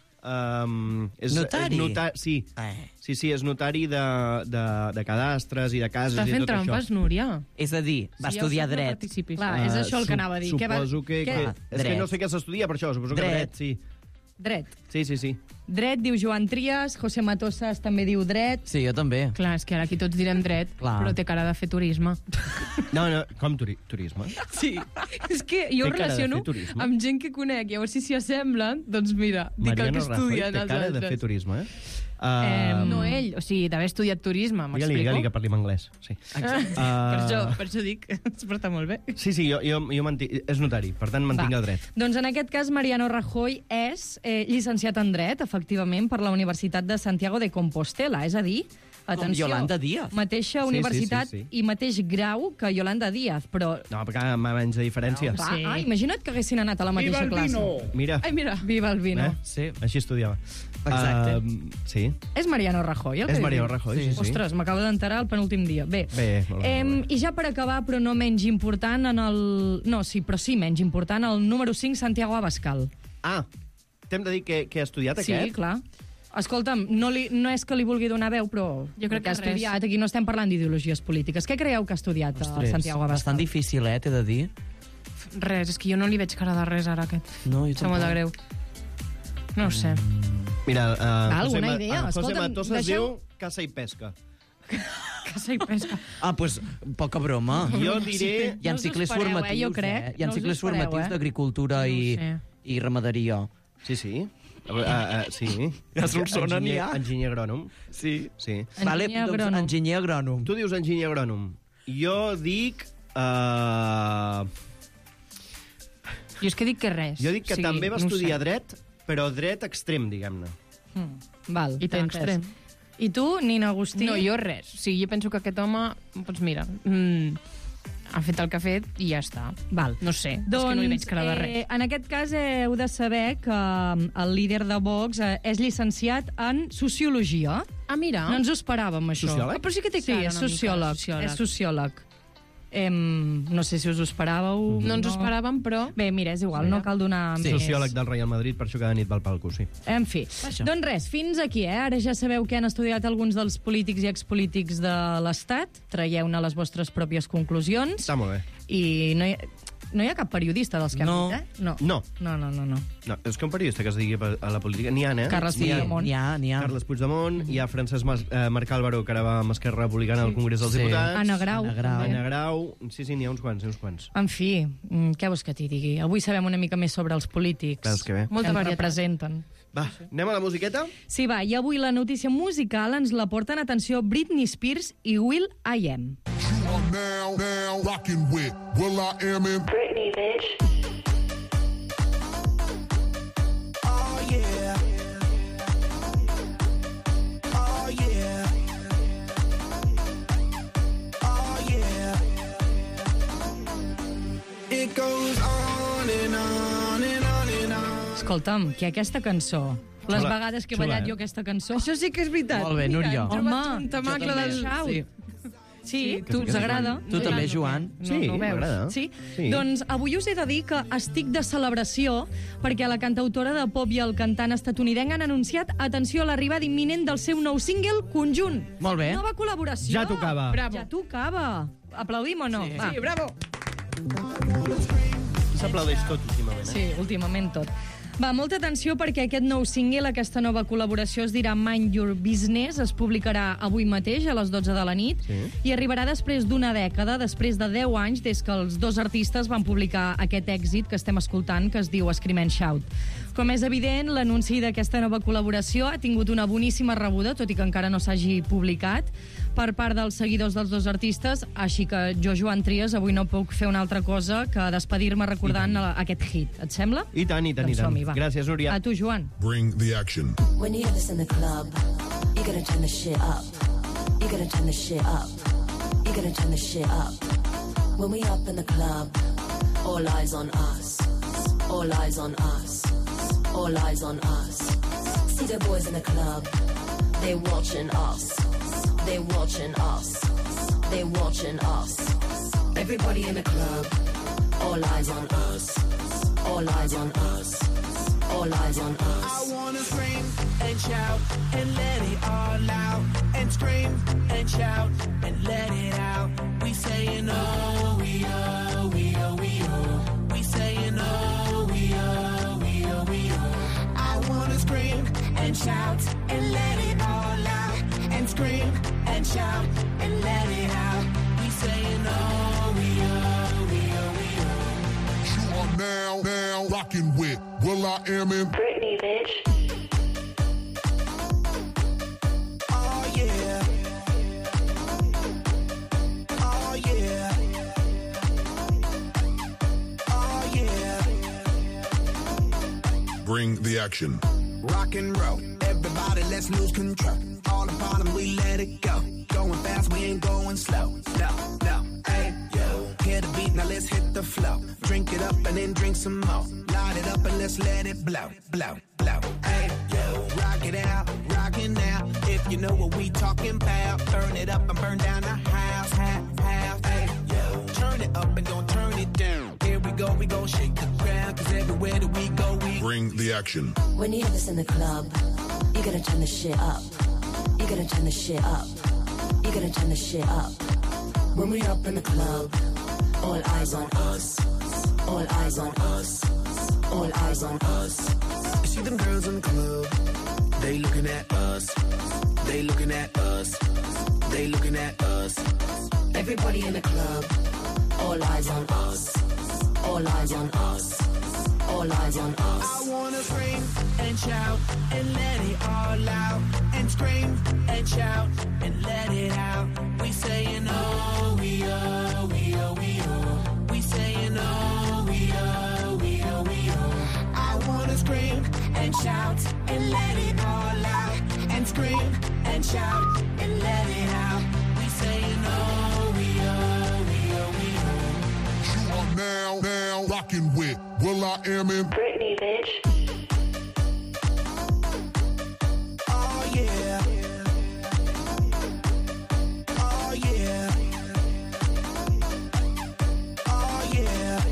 Um, és, Notari? És nota sí. Eh. sí, sí, és notari de, de, de cadastres i de cases Està i fent tot trampes, això. Núria. És a dir, va Sí, ja ho estudiar sé, no dret. participis. Clar, és Eh, això el que sup- anava a dir. Què va- Suposo que... què- que Ah, és que dret. no sé què s'estudia per això, suposo que Dret. dret, sí. Dret. Sí, sí, sí. Dret, diu Joan Trias, José Matosas també diu dret. Sí, jo també. Clar, és que ara aquí tots direm dret, Clar. però té cara de fer turisme. No, no, com turi turisme? Sí, és que jo Té ho cara de relaciono fer turisme. amb gent que conec, llavors si s'hi assemblen, doncs mira, dic el que Mariano Rajoy estudien té els cara de altres. fer turisme, eh? Em, Uh, No ell, o sigui, d'haver estudiat turisme, Digue-li, m'explico? digue-li que parli en anglès. Sí. Per, Ah. això, per això dic, es porta molt bé. Sí, sí, jo, jo, jo mantinc... És notari, per tant, mantinc Va. el dret. Doncs en aquest cas, Mariano Rajoy és eh, llicenciat en dret, efectivament, per la Universitat de Santiago de Compostela. És a dir, atenció, Yolanda Díaz. mateixa Sí, sí, universitat sí, sí. i mateix grau que Yolanda Díaz, però... No, perquè amb anys de diferència. Va, Sí. ah, imagina't que haguessin anat a la mateixa classe. Mira, Ai, mira. Viva el vino. eh? Sí. Així estudiava. Exacte. Uh, sí, És Mariano Rajoy, el que és diu? Mariano Rajoy, sí, sí. Ostres, m'acabo d'enterar el penúltim dia. Bé, Bé, molt bé, Em, molt bé. i ja per acabar, però no menys important, en el... No, sí, però sí menys important, el número cinc, Santiago Abascal. Ah, t'hem de dir que, que ha estudiat Sí, aquest? clar. Escolta'm, no, li, no és que li vulgui donar veu, però Jo crec que ha res. estudiat, aquí no estem parlant d'ideologies polítiques. Què creieu que ha estudiat Ostres, Santiago Abascal? bastant difícil, eh, t'he de dir. Res, és que jo no li veig cara de res ara, aquest. No, jo Em sap molt de greu. No ho sé. Mira, uh, Va, José, alguna Ma- idea? uh, José Escolta'm, Matosas deixeu- diu caça i pesca. Casa i pesca. Ah, doncs, pues, poca broma. Jo diré... Hi ha No us ho cicles espereu, eh, formatius, jo crec. eh? Hi ha No us ho cicles espereu, formatius eh? d'agricultura No ho i, sé. i ramaderia. Sí, sí. Uh, uh, sí. Ja Solsona n'hi ha. Enginyer, enginyer agrònom. Sí. Sí. Vale, Enginyer doncs, agrònom. enginyer agrònom. Tu dius enginyer agrònom. Jo dic... Uh, Jo és que dic que res. jo dic que O sigui, també va no ho estudiar sé. dret, però dret extrem, diguem-ne. Mm, val, I tant, t'he entès. extrem. I tu, Nina Agustí? No, jo res. O sigui, jo penso que aquest home, doncs mira, mm, ha fet el que ha fet i ja està. Val. No sé, Doncs, és que no li veig cara de res. eh, en aquest cas heu de saber que eh, el líder de Vox eh, és llicenciat en Sociologia. Ah, mira. No ens ho esperàvem, això. Sociòleg? Ah, però sí que té Sí, cara és una mica de sociòleg. sociòleg. És sociòleg. Em, no sé si us ho esperàveu. No ens ho esperàvem, però... Bé, mira, és igual, no cal donar Sí. més. Sociòleg del Real Madrid, per això cada nit va al palco, sí. En fi, Vaja. doncs res, fins aquí, eh? Ara ja sabeu que han estudiat alguns dels polítics i expolítics de l'Estat. Traieu-ne les vostres pròpies conclusions. Està molt bé. I no hi, no hi ha cap periodista dels que No. han dit, eh? No. No. No, no, no, no. No, és que un periodista que es digui a la política... N'hi ha, eh? Carles Sí, Puigdemont. n'hi ha, n'hi ha. Carles Puigdemont, hi ha Francesc Mas, eh, Marc Álvaro, que ara va amb Esquerra Republicana al Congrés dels Sí. Diputats. Anna Grau. Anna Grau. també. Anna Grau. Sí, sí, n'hi ha uns quants, n'hi ha uns quants. En fi, mm, què vols que t'hi digui? Avui sabem una mica més sobre els polítics. Clar, és que bé. Molta ens varietat. representen. Va, anem a la musiqueta? Sí, va, i avui la notícia musical ens la porten, atenció, Britney Spears i Will I Am. You are now, now rocking with Will I Am in. Britney, bitch. Oh yeah. Oh yeah. Oh yeah. It goes on and on and on and on. Escolta'm, que aquesta cançó... Les Xula, vegades que he xula, ballat eh? jo aquesta cançó... Això sí que és veritat. Molt bé, Núria. Mira, hem trobat Home, un temacle jo també. del... Shout. Sí. Sí, tu, sí, us agrada? Tu també, Joan? Sí, no ho veus? m'agrada. Sí? Sí. Doncs avui us he de dir que estic de celebració perquè la cantautora de pop i el cantant estatunidenc han anunciat, atenció, a l'arribada imminent del seu nou single conjunt. Molt bé. Nova col·laboració. Ja tocava. Bravo. Ja tocava. Aplaudim o no? Sí. Va. Sí, bravo. S'aplaudeix tot últimament, eh? Sí, últimament tot. Va, molta atenció perquè aquest nou single, aquesta nova col·laboració es dirà Mind Your Business, es publicarà avui mateix a les dotze de la nit Sí. i arribarà després d'una dècada, després de deu anys des que els dos artistes van publicar aquest èxit que estem escoltant, que es diu Scream and Shout. Com és evident, l'anunci d'aquesta nova col·laboració ha tingut una boníssima rebuda, tot i que encara no s'hagi publicat, per part dels seguidors dels dos artistes, així que jo, Joan Trias, avui no puc fer una altra cosa que despedir-me recordant aquest hit. Et sembla? I tant, i tant, i Doncs tant. som-hi, va. Gràcies, Núria. A tu, Joan. Bring the action. When you hear this in the club, you're gonna turn the shit up. You're gonna turn the shit up. You're gonna turn the shit up. When we up in the club, all eyes on us. All eyes on us. All eyes on us. See the boys in the club, they watching us. They watching us. They watching us. Everybody in the club, all eyes on us. All eyes on us. All eyes on us. I wanna scream and shout and let it all out. And scream and shout and let it out. We saying oh, we oh, we oh, we oh. We saying oh, we oh, we oh, we oh. I wanna scream and shout and let it all out. And scream and shout and let it out. We saying oh, we oh, we oh, we oh. You are now, now rocking with Will I Am in. Britney, bitch. Oh yeah. Oh yeah. Oh yeah. Bring the action. Rock and roll. Everybody, let's lose control. All the bottom, we let it go. Going fast, we ain't going slow. No, no, hey, yo. Hear the beat, now let's hit the flow. Drink it up and then drink some more. Light it up and let's let it blow, blow, blow. Hey, yo. Rock it out, rock it now. If you know what we talking about, burn it up and burn down the house, half, half. Hey, yo. Turn it up and don't turn it down. Here we go, we gon' shake the ground. Cause everywhere that we go, we Bring the action. When you hear this in the club, You gotta turn the shit up. You gotta turn the shit up. You gotta turn the shit up. When we up in the club, all eyes on us. All eyes on us. All eyes on us. You see them girls in the club, they looking at us. They looking at us. They looking at us. Everybody in the club, all eyes on us. All eyes on us. All eyes on us. I wanna scream and shout and let it all out. And scream and shout and let it out. We saying oh, we oh, we oh, we oh. We saying oh, we oh, we oh, we oh. I wanna scream and shout and let it all out. And scream and shout and let it out. We saying oh, we oh, we oh, we oh. You are now, now rocking with Will I Am in Britney, bitch. Oh yeah. Oh yeah. Oh yeah.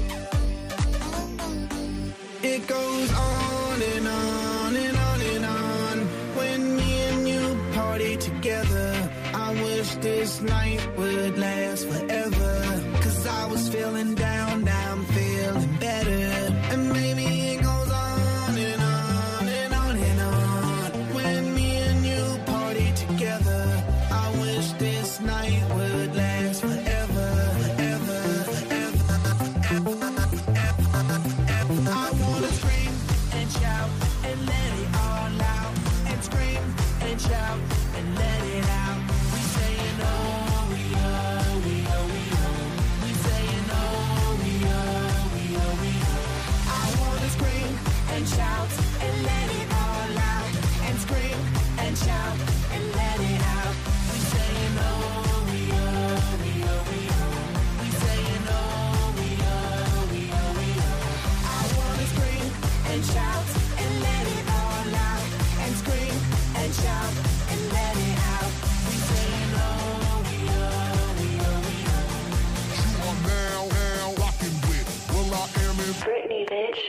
It goes on and on and on and on. When me and you party together, I wish this night would last forever. Cause I was feeling down, now I'm feeling better. And maybe it goes on and on and on and on. When me and you party together, I wish this night would last forever, forever, forever, forever, forever. I wanna scream and shout and let it all out. And scream and shout and let it out. We saying oh, we oh, we oh, we oh. We saying oh, we oh, we oh, we oh. I wanna scream and shout and let it all out. And scream and shout and let it out. We saying oh, we oh, we oh, we oh. We saying oh, we oh, we oh, we oh. I wanna scream and shout and let it all out. And scream and shout and let it out. We saying oh, we oh, we oh, we oh. You are now, now rocking with Will I Am in Britney, bitch.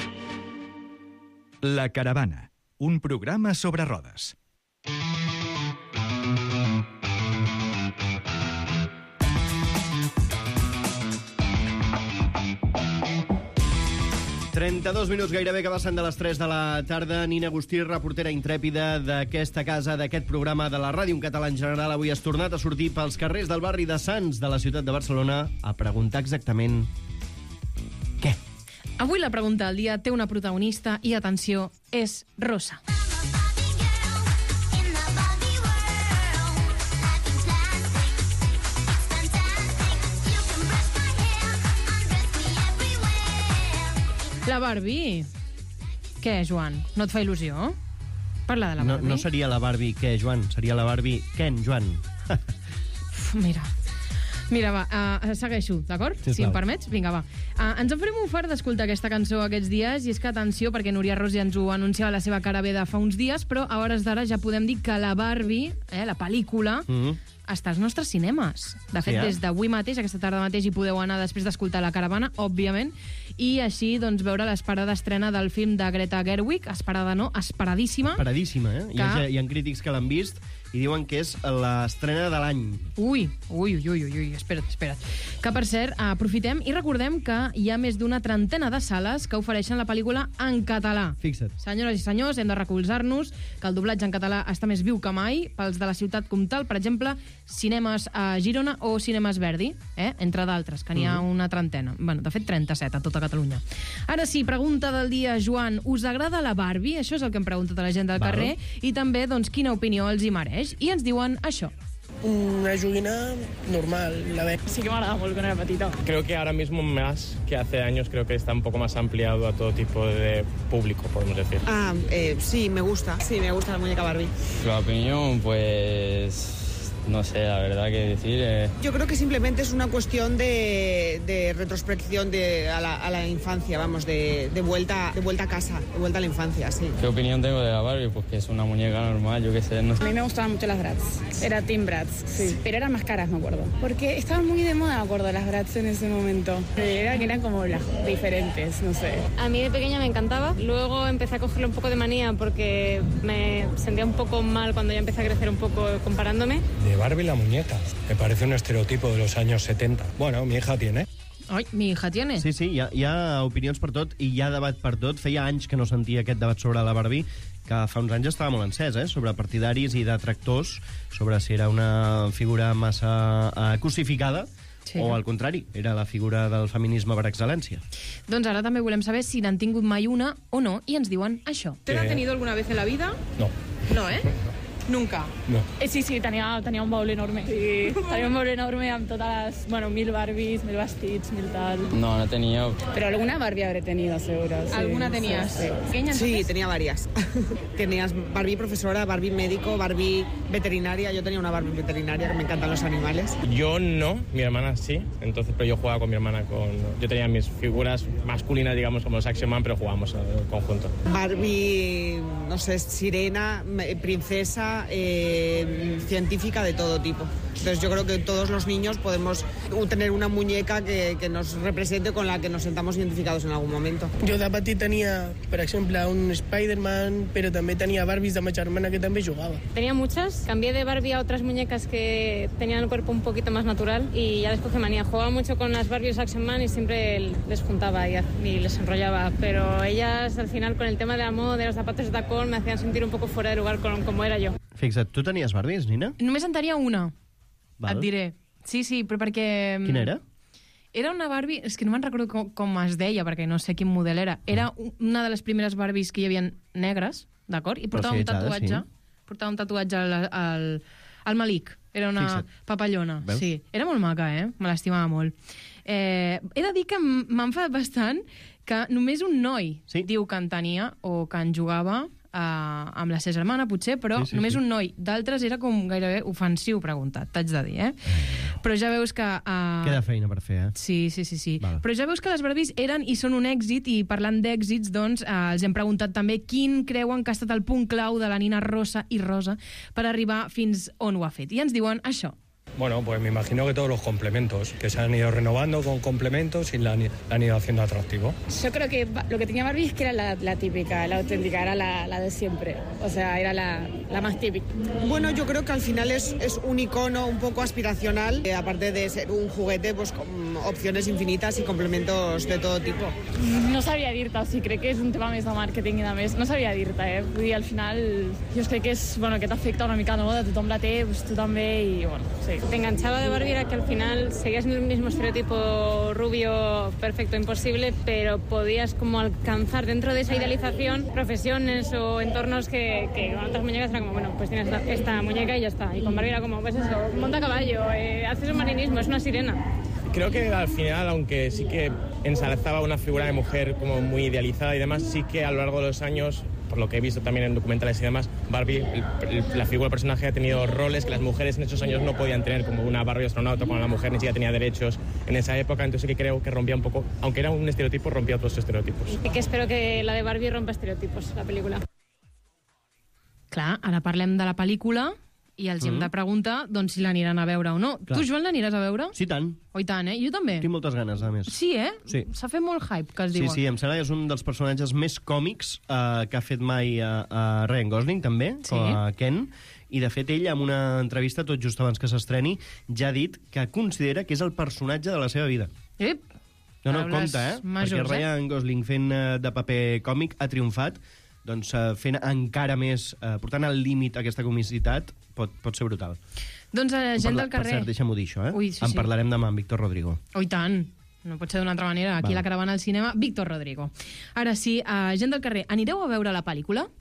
La Caravana, un programa sobre rodes. trenta-dos minuts gairebé que passen de les tres de la tarda. Nina Agustí, reportera intrèpida d'aquesta casa, d'aquest programa de la ràdio en català en general, avui has tornat a sortir pels carrers del barri de Sants de la ciutat de Barcelona a preguntar exactament què. Avui la pregunta del dia té una protagonista i, atenció, és Rosa. La Barbie. Què, Joan? No et fa il·lusió? Parla de la No, Barbie. no seria la Barbie què, Joan? Seria la Barbie Ken, Joan. Uf, mira. Mira, va, uh, segueixo, d'acord? Sí, si clar. em permets, vinga, va. Uh, ens en farem un fart d'escoltar aquesta cançó aquests dies, i és que, atenció, perquè Núria Ros ja ens ho anunciava la seva cara bé de fa uns dies, però a hores d'ara ja podem dir que la Barbie, eh, la pel·lícula, Mm-hmm. està als nostres cinemes. De fet, Sí, eh? des d'avui mateix, aquesta tarda mateix, hi podeu anar després d'escoltar La Caravana, òbviament, i així doncs, veure l'esperada estrena del film de Greta Gerwig, esperada no, esperadíssima. Paradíssima, eh? Hi ha, Que- hi ha crítics que l'han vist i diuen que és l'estrena de l'any. Ui, ui, ui, ui, ui, espera't, espera't. Que, per cert, aprofitem i recordem que hi ha més d'una trentena de sales que ofereixen la pel·lícula en català. Fixa't. Senyores i senyors, hem de recolzar-nos, que el doblatge en català està més viu que mai, pels de la ciutat comtal, per exemple, Cinemes a Girona o Cinemes Verdi, eh? entre d'altres, que n'hi ha una trentena. Bueno, de fet, trenta-set a tota Catalunya. Ara sí, pregunta del dia, Joan. Us agrada la Barbie? Això és el que em preguntat a la gent del Val. carrer. I també, doncs, quina opinió els hi mereix. I ens diuen això. Una joguina normal, la ve. Sí que me agrada mucho cuando era petito. Creo que ahora mismo más que hace años, creo que está un poco más ampliado a todo tipo de público, podemos decir. Ah, eh, sí, me gusta. Sí, me gusta la muñeca Barbie. La opinión, pues... no sé la verdad qué decir. Eh. Yo creo que simplemente es una cuestión de, de retrospección de, a, la, a la infancia, vamos, de, de, vuelta, de vuelta a casa, de vuelta a la infancia, sí. ¿Qué opinión tengo de la Barbie? Pues que es una muñeca normal, yo qué sé. No. A mí me gustaban mucho las Bratz, era Team Bratz, sí. Pero eran más caras, me acuerdo. Porque estaban muy de moda, me acuerdo, las Bratz en ese momento. Era que eran como las diferentes, no sé. A mí de pequeña me encantaba, luego empecé a cogerle un poco de manía porque me sentía un poco mal cuando ya empecé a crecer un poco comparándome. De Barbie la muñeca, me parece un estereotipo de los años setenta. Bueno, mi hija tiene. Ai, mi hija tiene. Sí, sí, hi ha, hi ha opinions per tot i hi ha debat per tot. Feia anys que no sentia aquest debat sobre la Barbie, que fa uns anys estava molt encès, eh? Sobre partidaris i detractors, sobre si era una figura massa eh, cosificada, sí, o al contrari, era la figura del feminisme per excel·lència. Doncs ara també volem saber si n'han tingut mai una o no, i ens diuen això. ¿Te la ha tenido alguna vez en la vida? No. No, ¿eh? Nunca. No. Eh, sí, sí, tenia, tenia un baúl enorme. Sí, tenia un baúl enorme amb totes les... Bueno, mil Barbies, mil vestits, mil tal... No, no tenía... Pero alguna Barbie habré tenido, seguro. Sí. ¿Alguna tenías? Sí, sí. Sí, tenía varias. Tenías Barbie profesora, Barbie médico, Barbie veterinaria. Yo tenía una Barbie veterinaria, que me encantan los animales. Yo no, mi hermana sí. Entonces, pero yo jugaba con mi hermana con... Yo tenía mis figuras masculinas, digamos, como los Action Man, pero jugábamos en conjunto. Barbie, no sé, sirena, princesa... Eh, científica de todo tipo. Entonces yo creo que todos los niños podemos tener una muñeca que, que nos represente, con la que nos sentamos identificados en algún momento. Jo de petit tenia, per exemple, un Spider-Man, però també tenia Barbies de ma germana que també jugava. Tenía muchas, cambié de Barbie a otras muñecas que tenían el cuerpo un poquito más natural y ya les cogí manía. Jugaba mucho con las Barbies Action Man y siempre les juntaba y, y les enrollaba, pero ellas al final con el tema de la moda, de los zapatos de tacón, me hacían sentir un poco fuera de lugar con, como era yo. Fixa't, tu tenies Barbies, Nina? Només en tenia una, Val. et diré. Sí, sí, però perquè... Quina era? Era una Barbie, és que no me'n recordo com, com es deia, perquè no sé quin model era. Era una de les primeres Barbies que hi havia negres, d'acord? I portava un tatuatge. Sí. Portava un tatuatge al, al, al malic. Era una Fixa't. papallona. Veus? Sí. Era molt maca, eh? Me l'estimava molt. Eh, he de dir que m'ha enfadat bastant que només un noi sí? diu que en tenia o que en jugava Uh, amb la seva germana, potser, però sí, sí, només sí. un noi. D'altres era com gairebé ofensiu preguntat, t'haig de dir, eh? Però ja veus que... Uh... Queda feina per fer, eh? Sí, sí, sí. sí. Però ja veus que les Barbies eren i són un èxit, i parlant d'èxits, doncs, uh, els hem preguntat també quin creuen que ha estat el punt clau de la Nina Rosa i Rosa per arribar fins on ho ha fet. I ens diuen això. Bueno, pues me imagino que todos los complementos, que se han ido renovando con complementos y la han, la han ido haciendo atractivo. Yo creo que lo que tenía Barbie es que era la, la típica, la auténtica, era la, la de siempre. O sea, era la, la más típica. Bueno, yo creo que al final es, es un icono un poco aspiracional, eh, aparte de ser un juguete, pues con opciones infinitas y complementos de todo tipo. No sabria dir-te, o sigui, crec que és un tema més de màrqueting i de més. No sabria dir-te, eh? Vull dir, al final, jo crec que és, bueno, que t'afecta una mica, no? De tothom la té, pues, tu també, i, bueno, sí. Te enganchaba de Barbie era que al final seguías siendo el mismo estereotipo rubio, perfecto, imposible, pero podías como alcanzar dentro de esa idealización profesiones o entornos que, que con otras muñecas era como, bueno, pues tienes esta, esta muñeca y ya está. Y con Barbie era como, pues eso, monta a caballo, eh, haces un marinismo, es una sirena. Creo que al final, aunque sí que ensalzaba una figura de mujer como muy idealizada y demás, sí que a lo largo de los años, por lo que he visto también en documentales y demás, Barbie, el, el, la figura del personaje ha tenido roles que las mujeres en esos años no podían tener, como una Barbie astronauta, cuando la mujer ni siquiera tenía derechos en esa época, entonces sí que creo que rompía un poco, aunque era un estereotipo, rompía otros estereotipos. Y que espero que la de Barbie rompa estereotipos, la pel·lícula. Clar, ara parlem de la pel·lícula i els mm. hem de preguntar doncs, si l'aniran a veure o no. Clar. Tu, Joan, l'aniràs a veure? Sí, tant. Oh, i tant, eh? Jo també. Tinc moltes ganes, a més. Sí, eh? Sí. S'ha fet molt hype, que es sí, diuen. Sí, sí, em sembla que és un dels personatges més còmics eh, que ha fet mai a, a Ryan Gosling, també, sí. com a Ken. I, de fet, ell, en una entrevista, tot just abans que s'estreni, ja ha dit que considera que és el personatge de la seva vida. Ep! No, no, compte, eh? Majors, perquè Ryan eh? Gosling fent de paper còmic ha triomfat, doncs fent encara més, eh, portant al límit aquesta comicitat, pot, pot ser brutal. Doncs a la gent del carrer... Per cert, deixa'm-ho dir, això, eh? Ui, sí, en sí. parlarem demà amb Víctor Rodrigo. Oh, i tant. No pot ser d'una altra manera. Aquí a la caravana al cinema, Víctor Rodrigo. Ara sí, uh, gent del carrer, anireu a veure la pel·lícula?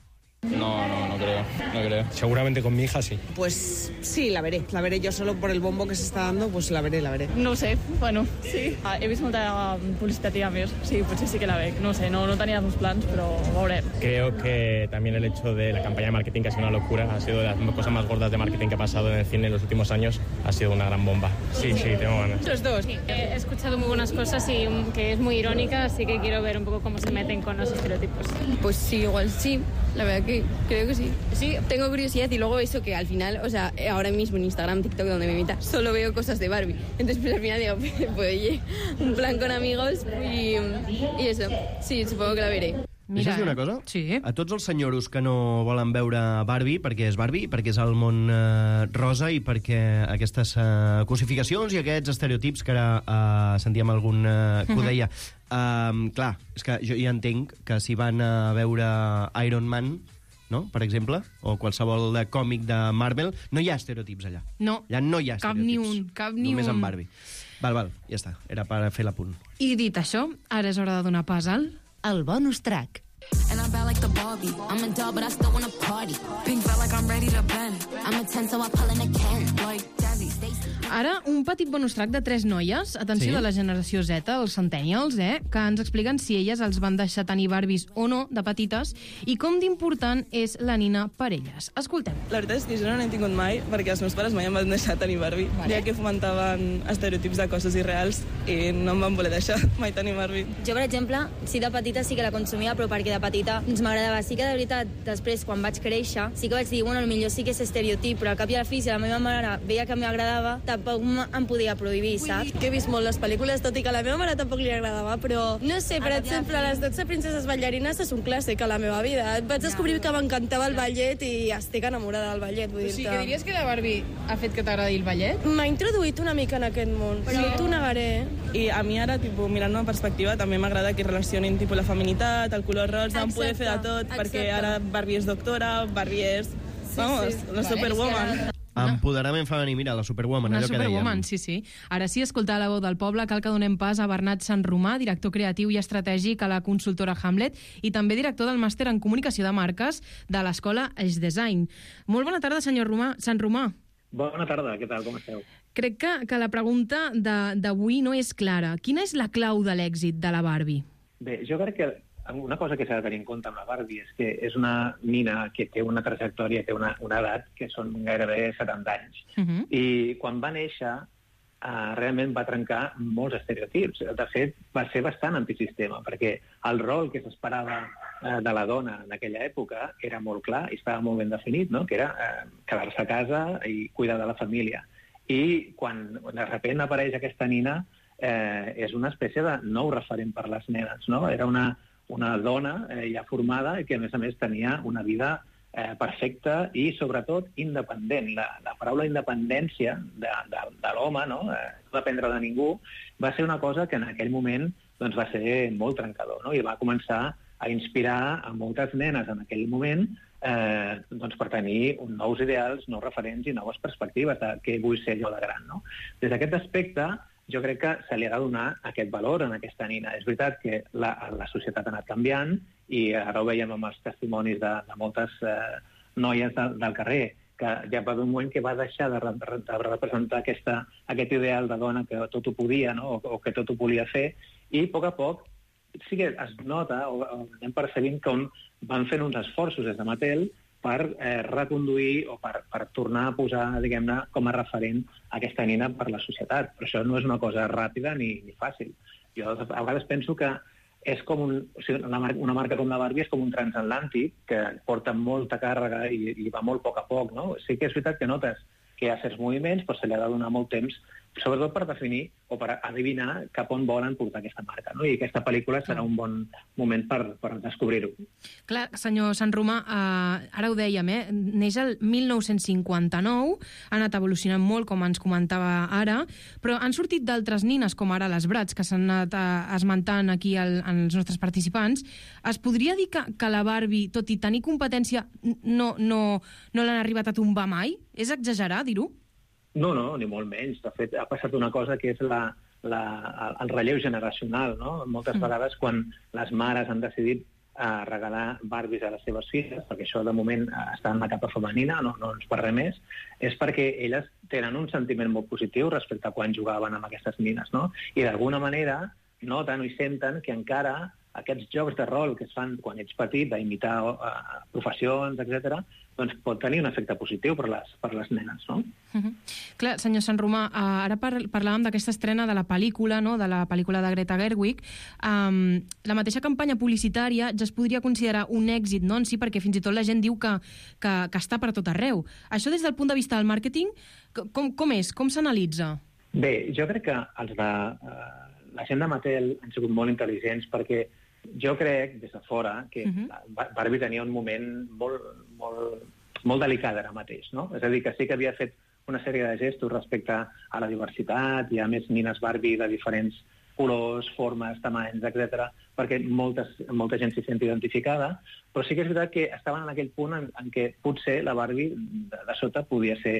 No, no, no creo, no creo. Seguramente con mi hija sí. Pues sí, la veré. La veré yo solo por el bombo que se está dando, pues la veré, la veré. No ho sé, bueno, sí. Ah, he vist molta publicitat i a més. Sí, potser sí que la veig. No sé, no, no tenia els plans, però veurem. Creo que también el hecho de la campaña de marketing, que ha sido una locura, ha sido de las cosas más gordas de marketing que ha pasado en el cine en los últimos años, ha sido una gran bomba. Sí, sí, tengo ganas. Los dos. He escuchado muy buenas cosas y que es muy irónica, así que quiero ver un poco cómo se meten con los estereotipos. Pues sí, igual sí. La verdad que creo que sí. Sí, tengo curiosidad y luego eso que al final, o sea, ahora mismo en Instagram, TikTok, donde me invita, solo veo cosas de Barbie. Entonces pues al final digo, pues oye, un plan con amigos y, y eso. Sí, supongo que la veré. Deixa'ns dir una cosa? Sí. A tots els senyoros que no volen veure Barbie, perquè és Barbie, perquè és el món eh, rosa i perquè aquestes eh, cosificacions i aquests estereotips que ara eh, sentíem algun eh, que ho deia. Um, clar, és que jo ja entenc que si van a veure Iron Man, no?, per exemple, o qualsevol de còmic de Marvel, no hi ha estereotips allà. No. Allà no hi ha Cap estereotips. ni un, cap ni Només un. en Barbie. Val, val, ja està. Era per fer l'apunt. I dit això, ara és hora de donar pas al... El bonus track. And I'm bad like the Barbie. I'm a doll, but I still wanna party. Pink felt like I'm ready to bend. I'm a ten, so I pull in a Ken. Like Jazzy, Stacy. Ara, un petit bonus track de tres noies, atenció, Sí? de la generació Z, els centennials, eh, que ens expliquen si elles els van deixar tenir Barbies o no, de petites, i com d'important és la nina per elles. Escoltem. La veritat és que jo no n'he tingut mai, perquè els meus pares mai em van deixar tenir Barbie, vale. Ja que fomentaven estereotips de coses irreals i no em van voler deixar mai tenir Barbie. Jo, per exemple, sí de petita sí que la consumia, però perquè de petita ens m'agradava. Sí que de veritat, després, quan vaig créixer, sí que vaig dir, bueno, potser sí que és estereotip, però al cap i a la fi, si la meva mare veia que m'agradava, tampoc em podia prohibir, saps? Que he vist molt les pel·lícules, tot i que a la meva mare tampoc li agradava, però no sé, per exemple, les dotze princeses ballarines és un clàssic a la meva vida. Vaig descobrir que m'encantava el ballet i estic enamorada del ballet, vull O dir-te. sigui, que diries que la Barbie ha fet que t'agradi el ballet? M'ha introduït una mica en aquest món, però no t'ho negaré. I a mi ara, tipus, mirant-ho en perspectiva, també m'agrada que relacionin tipus, la feminitat, el color rosa, en poder fer de tot, perquè ara Barbie és doctora, Barbie és... Vamos, sí. la superwoman. Empoderament femení, mira, la Superwoman, Una allò que superwoman, dèiem. sí, sí. Ara sí, escoltar la veu del poble, cal que donem pas a Bernat Sant Romà, director creatiu i estratègic a la consultora Hamlet i també director del màster en comunicació de marques de l'escola Eix Design. Molt bona tarda, senyor Romà, Sant Romà. Bona tarda, què tal, com esteu? Crec que, que la pregunta de- d'avui no és clara. Quina és la clau de l'èxit de la Barbie? Bé, jo crec que una cosa que s'ha de tenir en compte amb la Barbie és que és una nina que té una trajectòria, té una, una edat que són gairebé setanta anys. Uh -huh. I quan va néixer, eh, realment va trencar molts estereotips. De fet, va ser bastant antisistema, perquè el rol que s'esperava eh, de la dona en aquella època era molt clar i estava molt ben definit, no?, que era eh, quedar-se a casa i cuidar de la família. I quan de sobte apareix aquesta nina, eh, és una espècie de nou referent per les nenes, no? Era una, una dona eh, ja formada i que, a més a més, tenia una vida eh, perfecta i, sobretot, independent. La, la paraula independència de, de, de l'home, no? Eh, no dependre de ningú, va ser una cosa que en aquell moment doncs, va ser molt trencador, no? I va començar a inspirar a moltes nenes en aquell moment eh, doncs, per tenir nous ideals, nous referents i noves perspectives de què vull ser jo de gran, no? Des d'aquest aspecte, jo crec que se li ha de donar aquest valor a aquesta nina. És veritat que la, la societat ha anat canviant i ara ho veiem amb els testimonis de, de moltes eh, noies de, del carrer, que ja va haver un moment que va deixar de, re, de representar aquesta, aquest ideal de dona que tot ho podia, no?, o, o que tot ho volia fer, i a poc a poc sí que es nota, o, o anem percebint com van fent uns esforços des de Mattel per eh, reconduir o per, per tornar a posar, diguem-ne, com a referent aquesta nina per la societat. Però això no és una cosa ràpida ni, ni fàcil. Jo a vegades penso que és com un, o sigui, una, marca, una marca com la Barbie és com un transatlàntic que porta molta càrrega i, i va molt a poc a poc, no? Sí que és veritat que notes que hi ha certs moviments, però se li ha de donar molt temps, sobretot per definir o per adivinar cap on volen portar aquesta marca, no? I aquesta pel·lícula serà un bon moment per, per descobrir-ho. Clar, senyor Sant Romà, eh, ara ho dèiem, eh? Neix el mil nou-cents cinquanta-nou, ha anat evolucionant molt, com ens comentava ara, però han sortit d'altres nines, com ara les Bratz, que s'han anat eh, esmentant aquí el, els nostres participants. Es podria dir que, que la Barbie, tot i tenir competència, no, no, no l'han arribat a tombar mai? És exagerar dir-ho? No, no, ni molt menys. De fet, ha passat una cosa que és la, la, el relleu generacional, no? Moltes mm. vegades, quan les mares han decidit a regalar Barbies a les seves filles, perquè això de moment està en la capa femenina, no, no ens per res més, és perquè elles tenen un sentiment molt positiu respecte a quan jugaven amb aquestes nines, no? I d'alguna manera noten i senten que encara aquests jocs de rol que es fan quan ets petit, d'imitar uh, professions, etcètera, doncs pot tenir un efecte positiu per les, per les nenes, no? Uh-huh. Clar, senyor Sanromà, uh, ara par parlàvem d'aquesta estrena de la pel·lícula, no?, de la pel·lícula de Greta Gerwig. Um, la mateixa campanya publicitària ja es podria considerar un èxit, no?, en si, perquè fins i tot la gent diu que, que, que està per tot arreu. Això des del punt de vista del màrqueting, com, com és? Com s'analitza? Bé, jo crec que els de, uh, la gent de Mattel han sigut molt intel·ligents, perquè jo crec, des de fora, que uh-huh. Barbie tenia un moment molt, molt, molt delicat ara mateix, no? És a dir, que sí que havia fet una sèrie de gestos respecte a la diversitat, hi ha més nines Barbie de diferents colors, formes, tamanys, etcètera, perquè moltes, molta gent s'hi sent identificada, però sí que és veritat que estaven en aquell punt en, en què potser la Barbie de, de sota podia ser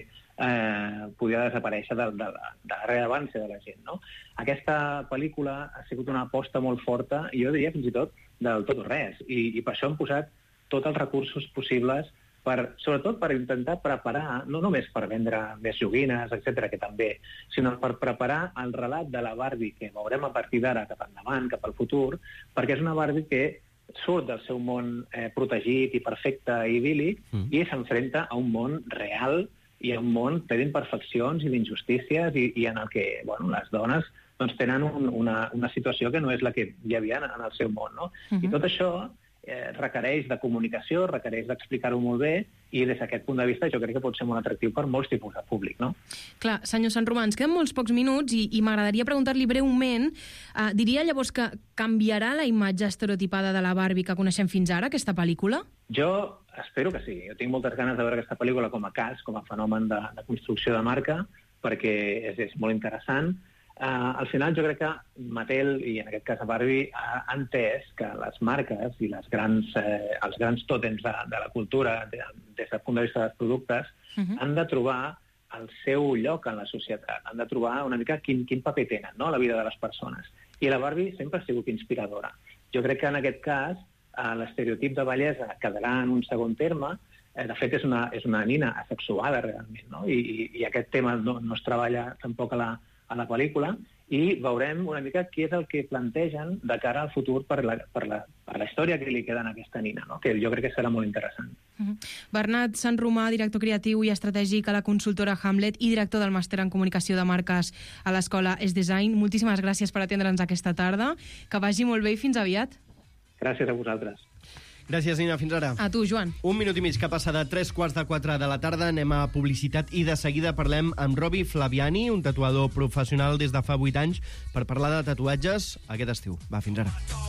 eh, podia desaparèixer de, de, de la rellevància de la gent, no? Aquesta pel·lícula ha sigut una aposta molt forta, i jo diria fins i tot del tot o res, i, i per això hem posat tots els recursos possibles per, sobretot per intentar preparar, no només per vendre més joguines, etcètera, que també, sinó per preparar el relat de la Barbie que veurem a partir d'ara cap endavant, cap al futur, perquè és una Barbie que surt del seu món eh, protegit i perfecte i idíl·lic mm. i s'enfrenta a un món real i a un món ple d'imperfeccions i d'injustícies i, i en el que bueno, les dones doncs, tenen un, una, una situació que no és la que hi havia en, en el seu món. No? Mm-hmm. I tot això eh, requereix de comunicació, requereix d'explicar-ho molt bé, i des d'aquest punt de vista jo crec que pot ser molt atractiu per molts tipus de públic, no? Clar, senyor Sanromà, ens queden molts pocs minuts i, i m'agradaria preguntar-li breument, uh, diria llavors que canviarà la imatge estereotipada de la Barbie que coneixem fins ara, aquesta pel·lícula? Jo espero que sí. Jo tinc moltes ganes de veure aquesta pel·lícula com a cas, com a fenomen de, de construcció de marca, perquè és, és molt interessant. Uh, al final jo crec que Mattel, i en aquest cas a Barbie, ha entès que les marques i les grans, eh, els grans tòtems de, de la cultura, de, des del punt de vista dels productes, uh-huh. han de trobar el seu lloc en la societat, han de trobar una mica quin, quin paper tenen, no?, a la vida de les persones. I la Barbie sempre ha sigut inspiradora. Jo crec que en aquest cas eh, l'estereotip de bellesa quedarà en un segon terme. Eh, de fet, és una, és una nina asexuada realment, no? I, i, i aquest tema no, no es treballa tampoc a la a la pel·lícula, i veurem una mica què és el que plantegen de cara al futur per la, per la, per la història que li queda a aquesta nina, no? Que jo crec que serà molt interessant. Uh-huh. Bernat Sanromà, director creatiu i estratègic a la consultora Hamlet i director del màster en comunicació de marques a l'escola Es Design, moltíssimes gràcies per atendre'ns aquesta tarda. Que vagi molt bé i fins aviat. Gràcies a vosaltres. Gràcies, Nina. Fins ara. A tu, Joan. Un minut i mig que passa de tres quarts de quatre de la tarda. Anem a publicitat i de seguida parlem amb Robi Flaviani, un tatuador professional des de fa vuit anys, per parlar de tatuatges aquest estiu. Va, fins ara.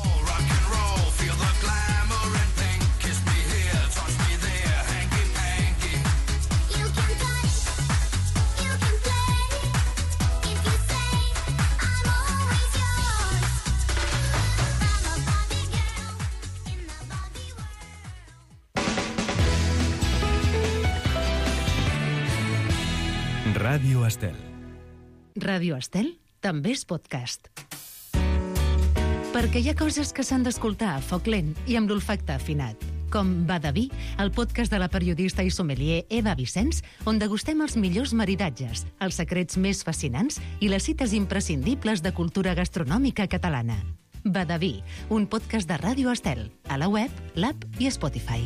Ràdio Estel. Ràdio Estel també és podcast. Perquè hi ha coses que s'han d'escoltar a foc lent i amb l'olfacte afinat. Com Va de vi, el podcast de la periodista i sommelier Eva Vicenç, on degustem els millors maridatges, els secrets més fascinants i les cites imprescindibles de cultura gastronòmica catalana. Va de vi, un podcast de Ràdio Estel, a la web, l'app i Spotify.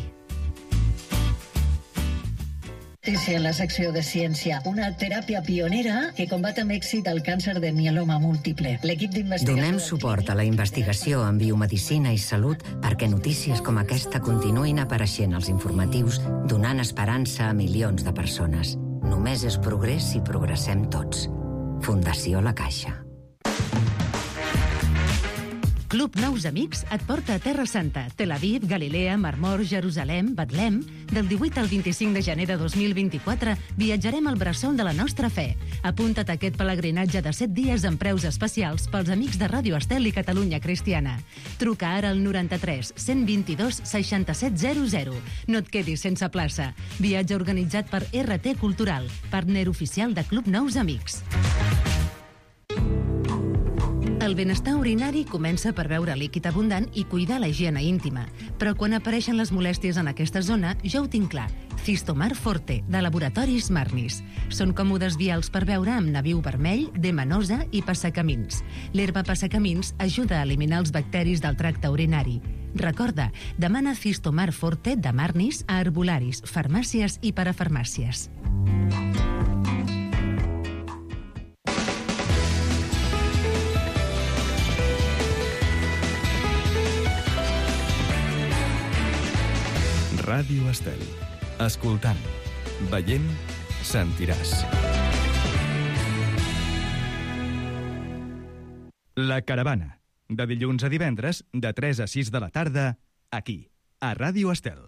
Notícia en la secció de ciència. Una teràpia pionera que combat amb èxit el càncer de mieloma múltiple. L'equip d'investigació... Donem suport a la investigació en biomedicina i salut perquè notícies com aquesta continuïn apareixent als informatius, donant esperança a milions de persones. Només és progrés si progressem tots. Fundació La Caixa. Club Nous Amics et porta a Terra Santa, Tel Aviv, Galilea, Mar Mor, Jerusalem, Betlem. Del divuit al vint-i-cinc de gener de dos mil vint-i-quatre viatjarem al bressol de la nostra fe. Apunta't a aquest pelegrinatge de set dies amb preus especials pels amics de Ràdio Estel i Catalunya Cristiana. Truca ara al noranta-tres cent vint-i-dos seixanta-set zero zero. No et quedis sense plaça. Viatge organitzat per R T Cultural, partner oficial de Club Nous Amics. El benestar urinari comença per beure líquid abundant i cuidar la higiene íntima. Però quan apareixen les molèsties en aquesta zona, jo ho tinc clar. Cistomar Forte, de Laboratoris Marnis. Són còmodes vials per beure amb nabiu vermell, demanosa i passacamins. L'herba passacamins ajuda a eliminar els bacteris del tracte urinari. Recorda, demana Cistomar Forte de Marnis a herbolaris, farmàcies i parafarmàcies. Ràdio Estel. Escoltant, veient, sentiràs. La Caravana. De dilluns a divendres, de tres a sis de la tarda, aquí, a Ràdio Estel.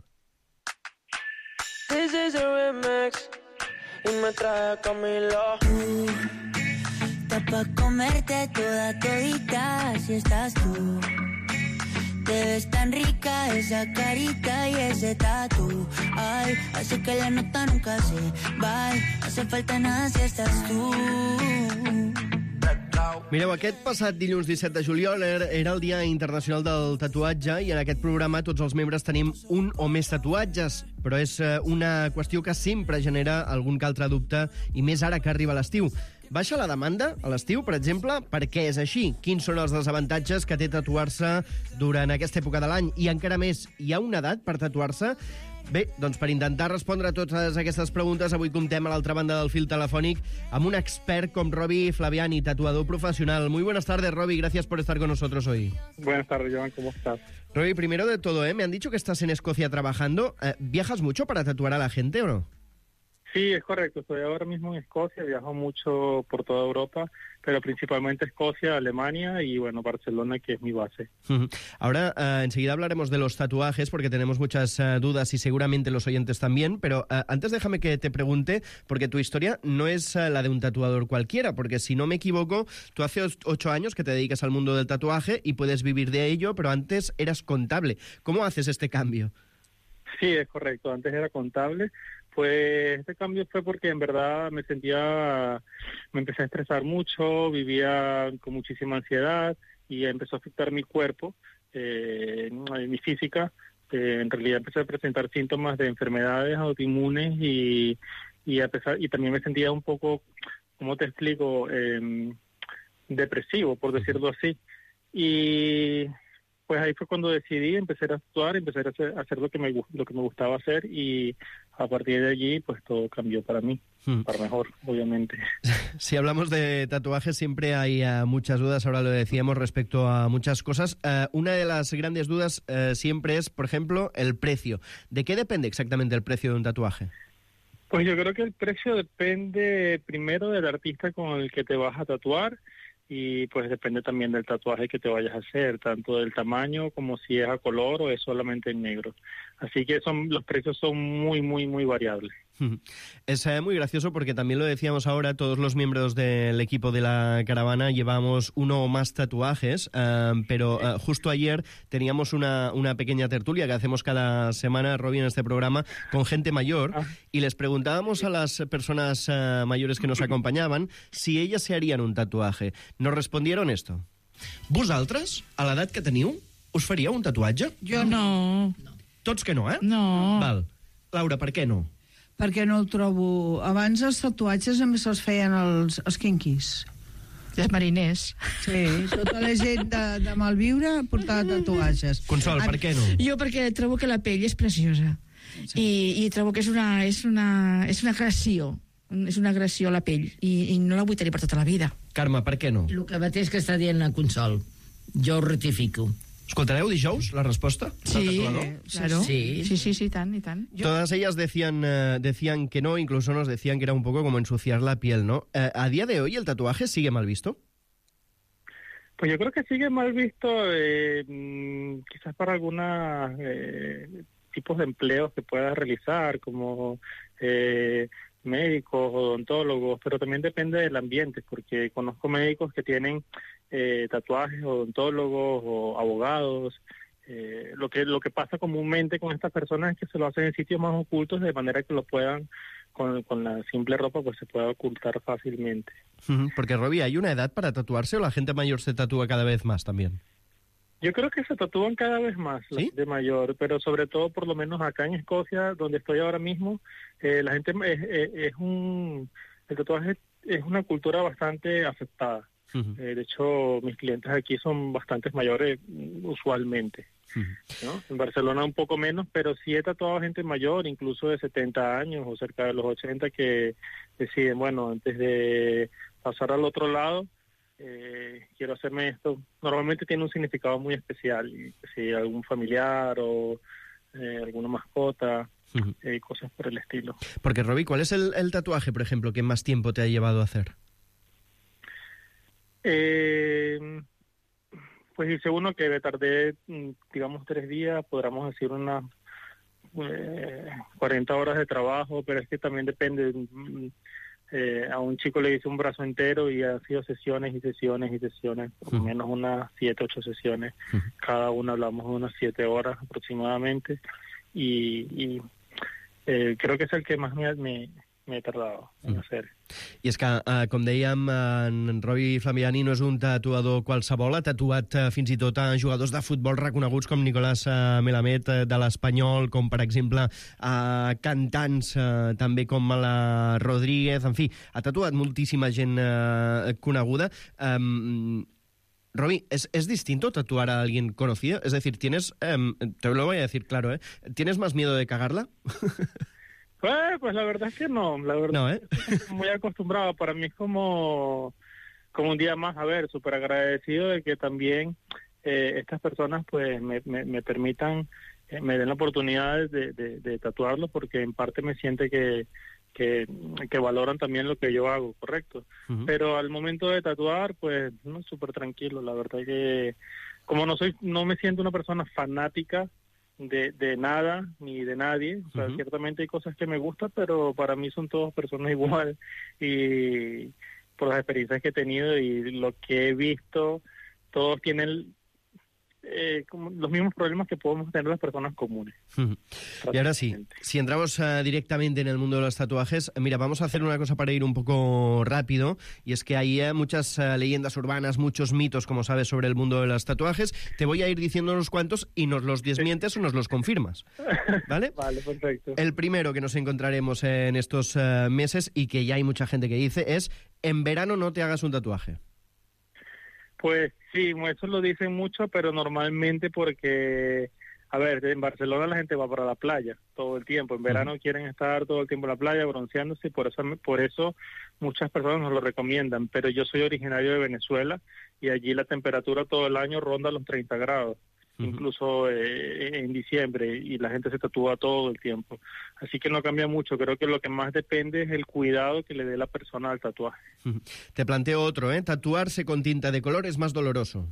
This is a remix y me trae Camilo. Está pa' comerte toda todita si estás tú. Te ves tan rica esa carita y ese tatu. Ay, hace que la nota nunca se va. No hace falta nada si estás tú. Mireu, aquest passat dilluns disset de juliol era el Dia Internacional del Tatuatge i en aquest programa tots els membres tenim un o més tatuatges, però és una qüestió que sempre genera algun que altre dubte i més ara que arriba l'estiu. Baixa la demanda a l'estiu, per exemple? Per què és així? Quins són els desavantatges que té tatuar-se durant aquesta època de l'any? I encara més, hi ha una edat per tatuar-se? Bé, doncs per intentar respondre a totes aquestes preguntes, avui comptem a l'altra banda del fil telefònic amb un expert com Robbie Flaviani, tatuador profesional. Muy buenas tardes, Robbie, gracias por estar con nosotros hoy. Buenas tardes, Joan, ¿cómo estás? Robbie, primero de todo, ¿eh? me han dicho que estás en Escocia trabajando. Eh, ¿Viajas mucho para tatuar a la gente o no? Sí, es correcto. Estoy ahora mismo en Escocia, viajo mucho por toda Europa, pero principalmente Escocia, Alemania y, bueno, Barcelona, que es mi base. Ahora, uh, enseguida hablaremos de los tatuajes, porque tenemos muchas uh, dudas y seguramente los oyentes también, pero uh, antes déjame que te pregunte, porque tu historia no es uh, la de un tatuador cualquiera, porque si no me equivoco, tú hace ocho años que te dedicas al mundo del tatuaje y puedes vivir de ello, pero antes eras contable. ¿Cómo haces este cambio? Sí, es correcto. Antes era contable. Pues este cambio fue porque en verdad me sentía, me empecé a estresar mucho, vivía con muchísima ansiedad y empezó a afectar mi cuerpo, eh, mi física. Eh, en realidad empecé a presentar síntomas de enfermedades autoinmunes y, y, a pesar, y también me sentía un poco, ¿cómo te explico?, eh, depresivo, por decirlo así. Y pues ahí fue cuando decidí empezar a actuar, empezar a hacer, a hacer lo que me lo que me gustaba hacer y a partir de allí pues todo cambió para mí, hmm. para mejor, obviamente. Si hablamos de tatuajes siempre hay uh, muchas dudas, ahora lo decíamos respecto a muchas cosas. Uh, una de las grandes dudas uh, siempre es, por ejemplo, el precio. ¿De qué depende exactamente el precio de un tatuaje? Pues yo creo que el precio depende primero del artista con el que te vas a tatuar. Y pues depende también del tatuaje que te vayas a hacer, tanto del tamaño como si es a color o es solamente en negro. Así que son, los precios son muy, muy, muy variables. Es eh, muy gracioso porque también lo decíamos ahora, todos los miembros del equipo de la caravana llevamos uno o más tatuajes, uh, pero uh, justo ayer teníamos una, una pequeña tertulia que hacemos cada semana, Robbie, en este programa, con gente mayor, ah. y les preguntábamos a las personas uh, mayores que nos acompañaban si ellas se harían un tatuaje. Nos respondieron esto. Vosaltres, a l'edat que teniu, us faríeu un tatuatge? Jo no. Tots que no, eh? No. Val. Laura, per què no? Perquè no el trobo... Abans els tatuatges només els feien els, els quinquis. Els mariners. Sí, tota la gent de, de malviure portava tatuatges. Consol, per què no? Jo perquè trobo que la pell és preciosa. Sí. I, i trobo que és una, és una, és una agressió. És una agressió a la pell. I, i no la vull tenir per tota la vida. Carme, per què no? El que mateix que està dient la Consol. Jo ho rectifico. ¿Escoltareu dijous la respuesta? Sí, claro. Sí, sí, sí, sí, tan, y tan. Yo... Todas ellas decían, uh, decían que no, incluso nos decían que era un poco como ensuciar la piel, ¿no? Uh, ¿A día de hoy el tatuaje sigue mal visto? Pues yo creo que sigue mal visto, eh, quizás para algunos eh, tipos de empleos que puedas realizar, como eh, médicos, odontólogos, pero también depende del ambiente, porque conozco médicos que tienen eh, tatuajes, odontólogos o abogados. Eh, lo que lo que pasa comúnmente con estas personas es que se lo hacen en sitios más ocultos de manera que lo puedan con, con la simple ropa pues se puede ocultar fácilmente. Uh-huh. Porque, Robbie, ¿hay una edad para tatuarse o la gente mayor se tatúa cada vez más también? Yo creo que se tatúan cada vez más la ¿Sí? gente mayor, pero sobre todo, por lo menos acá en Escocia, donde estoy ahora mismo, eh, la gente es, es, es un... El tatuaje es una cultura bastante aceptada. Uh-huh. Eh, de hecho, mis clientes aquí son bastantes mayores usualmente. Uh-huh. ¿No? En Barcelona un poco menos, pero sí he tatuado a gente mayor, incluso de setenta años o cerca de los ochenta, que deciden, bueno, antes de pasar al otro lado, eh, quiero hacerme esto. Normalmente tiene un significado muy especial, y, si algún familiar o eh, alguna mascota, uh-huh. eh, cosas por el estilo. Porque, Robbie, ¿cuál es el, el tatuaje, por ejemplo, que más tiempo te ha llevado a hacer? Eh, pues hice uno que me tardé, digamos, tres días, podríamos decir unas eh, cuarenta horas de trabajo, pero es que también depende. Eh, a un chico le hice un brazo entero y ha sido sesiones y sesiones y sesiones, por lo uh-huh. menos unas siete, ocho sesiones. Uh-huh. Cada una hablamos de unas siete horas aproximadamente, y, y eh, creo que es el que más me, me, me he tardado en hacer. I és que, eh, com dèiem, en Robbie Flammiani no és un tatuador qualsevol, ha tatuat eh, fins i tot a jugadors de futbol reconeguts com Nicolás eh, Melamed eh, de l'Espanyol, com per exemple eh, cantants eh, també com la Rodríguez, en fi, ha tatuat moltíssima gent eh, coneguda. Um, Robbie, ¿es, ¿es distinto tatuar a alguien conocido? Es decir, tienes, eh, te lo voy a decir claro, ¿eh? ¿Tienes más miedo de cagarla? Pues, pues la verdad es que no, la verdad no, ¿eh? Estoy muy acostumbrado. Para mí es como, como un día más, a ver, súper agradecido de que también eh, estas personas pues me, me, me permitan, eh, me den la oportunidad de, de, de tatuarlo, porque en parte me siente que, que, que valoran también lo que yo hago, correcto. Uh-huh. Pero al momento de tatuar, pues no, súper tranquilo. La verdad que como no soy, no me siento una persona fanática De, de nada ni de nadie, o sea, uh-huh. ciertamente hay cosas que me gustan, pero para mí son todas personas igual, y por las experiencias que he tenido y lo que he visto, todos tienen eh, como los mismos problemas que podemos tener las personas comunes. Uh-huh. Y ahora sí, si entramos uh, directamente en el mundo de los tatuajes, mira, vamos a hacer una cosa para ir un poco rápido, y es que hay uh, muchas uh, leyendas urbanas, muchos mitos, como sabes, sobre el mundo de los tatuajes. Te voy a ir diciendo unos cuantos y nos los desmientes o nos los confirmas, ¿vale? Vale, perfecto. El primero que nos encontraremos en estos uh, meses, y que ya hay mucha gente que dice, es: en verano no te hagas un tatuaje. Pues sí, eso lo dicen mucho, pero normalmente porque, a ver, en Barcelona la gente va para la playa todo el tiempo. En verano uh-huh. quieren estar todo el tiempo en la playa bronceándose, y por eso, por eso muchas personas nos lo recomiendan. Pero yo soy originario de Venezuela, y allí la temperatura todo el año ronda los treinta grados. Uh-huh. Incluso eh, en diciembre, y la gente se tatúa todo el tiempo. Así que no cambia mucho. Creo que lo que más depende es el cuidado que le dé la persona al tatuaje. Uh-huh. Te planteo otro, ¿eh? ¿Tatuarse con tinta de color es más doloroso?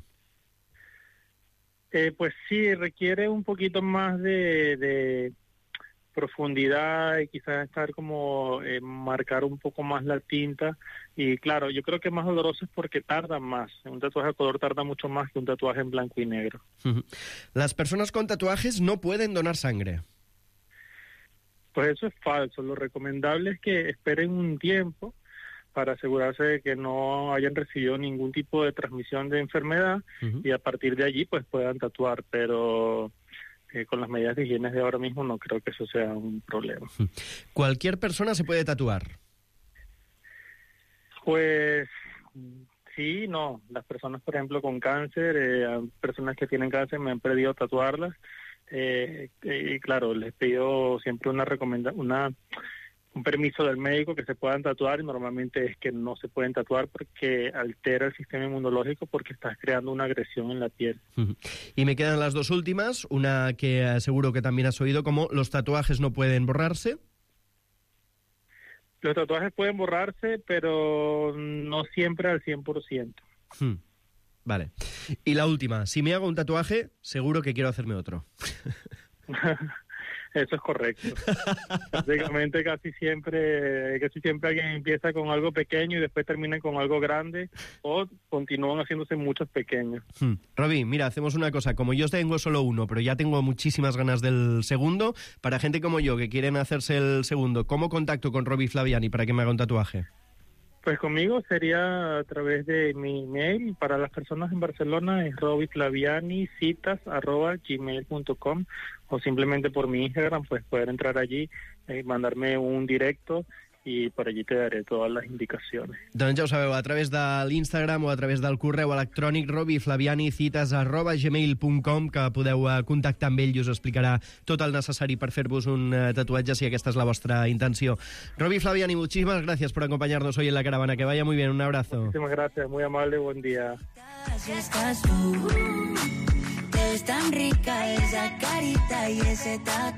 Eh, pues sí, requiere un poquito más de, de profundidad, y quizás estar como eh, marcar un poco más la tinta. Y claro, yo creo que más doloroso es porque tarda más. Un tatuaje de color tarda mucho más que un tatuaje en blanco y negro. Uh-huh. Las personas con tatuajes no pueden donar sangre. Pues eso es falso. Lo recomendable es que esperen un tiempo para asegurarse de que no hayan recibido ningún tipo de transmisión de enfermedad, uh-huh. y a partir de allí pues puedan tatuar, pero eh, con las medidas de higiene de ahora mismo no creo que eso sea un problema. ¿Cualquier persona se puede tatuar? Pues sí, no. Las personas, por ejemplo, con cáncer, eh, personas que tienen cáncer me han pedido tatuarlas, eh, y claro, les pido siempre una recomendación, una un permiso del médico que se puedan tatuar, y normalmente es que no se pueden tatuar porque altera el sistema inmunológico, porque estás creando una agresión en la piel. Uh-huh. Y me quedan las dos últimas, una que uh, seguro que también has oído, como los tatuajes no pueden borrarse. Los tatuajes pueden borrarse, pero no siempre al cien por ciento. Hmm. Vale. Y la última, si me hago un tatuaje, seguro que quiero hacerme otro. Eso es correcto. Básicamente casi siempre, casi siempre alguien empieza con algo pequeño y después termina con algo grande o continúan haciéndose muchos pequeños. Hmm. Robbie, mira, hacemos una cosa. Como yo tengo solo uno, pero ya tengo muchísimas ganas del segundo, para gente como yo que quieren hacerse el segundo, ¿cómo contacto con Robbie Flaviani para que me haga un tatuaje? Pues conmigo sería a través de mi email. Para las personas en Barcelona es robiflavianicitas arroba gmail punto com, o simplemente por mi Instagram, pues poder entrar allí y mandarme un directo i per allí te daré totes les indicacions. Doncs ja ho sabeu, a través de l'Instagram o a través del correu electrònic robiflavianicitas arroba gmail punt com, que podeu contactar amb ell i us explicarà tot el necessari per fer-vos un tatuatge si aquesta és la vostra intenció. Robbie Flaviani, muchísimas gracias por acompañarnos hoy en La Caravana. Que vaya muy bien, un abrazo. Muchísimas gracias, muy amable, buen día. Si estás tú, te ves tan rica esa carita y ese tatu.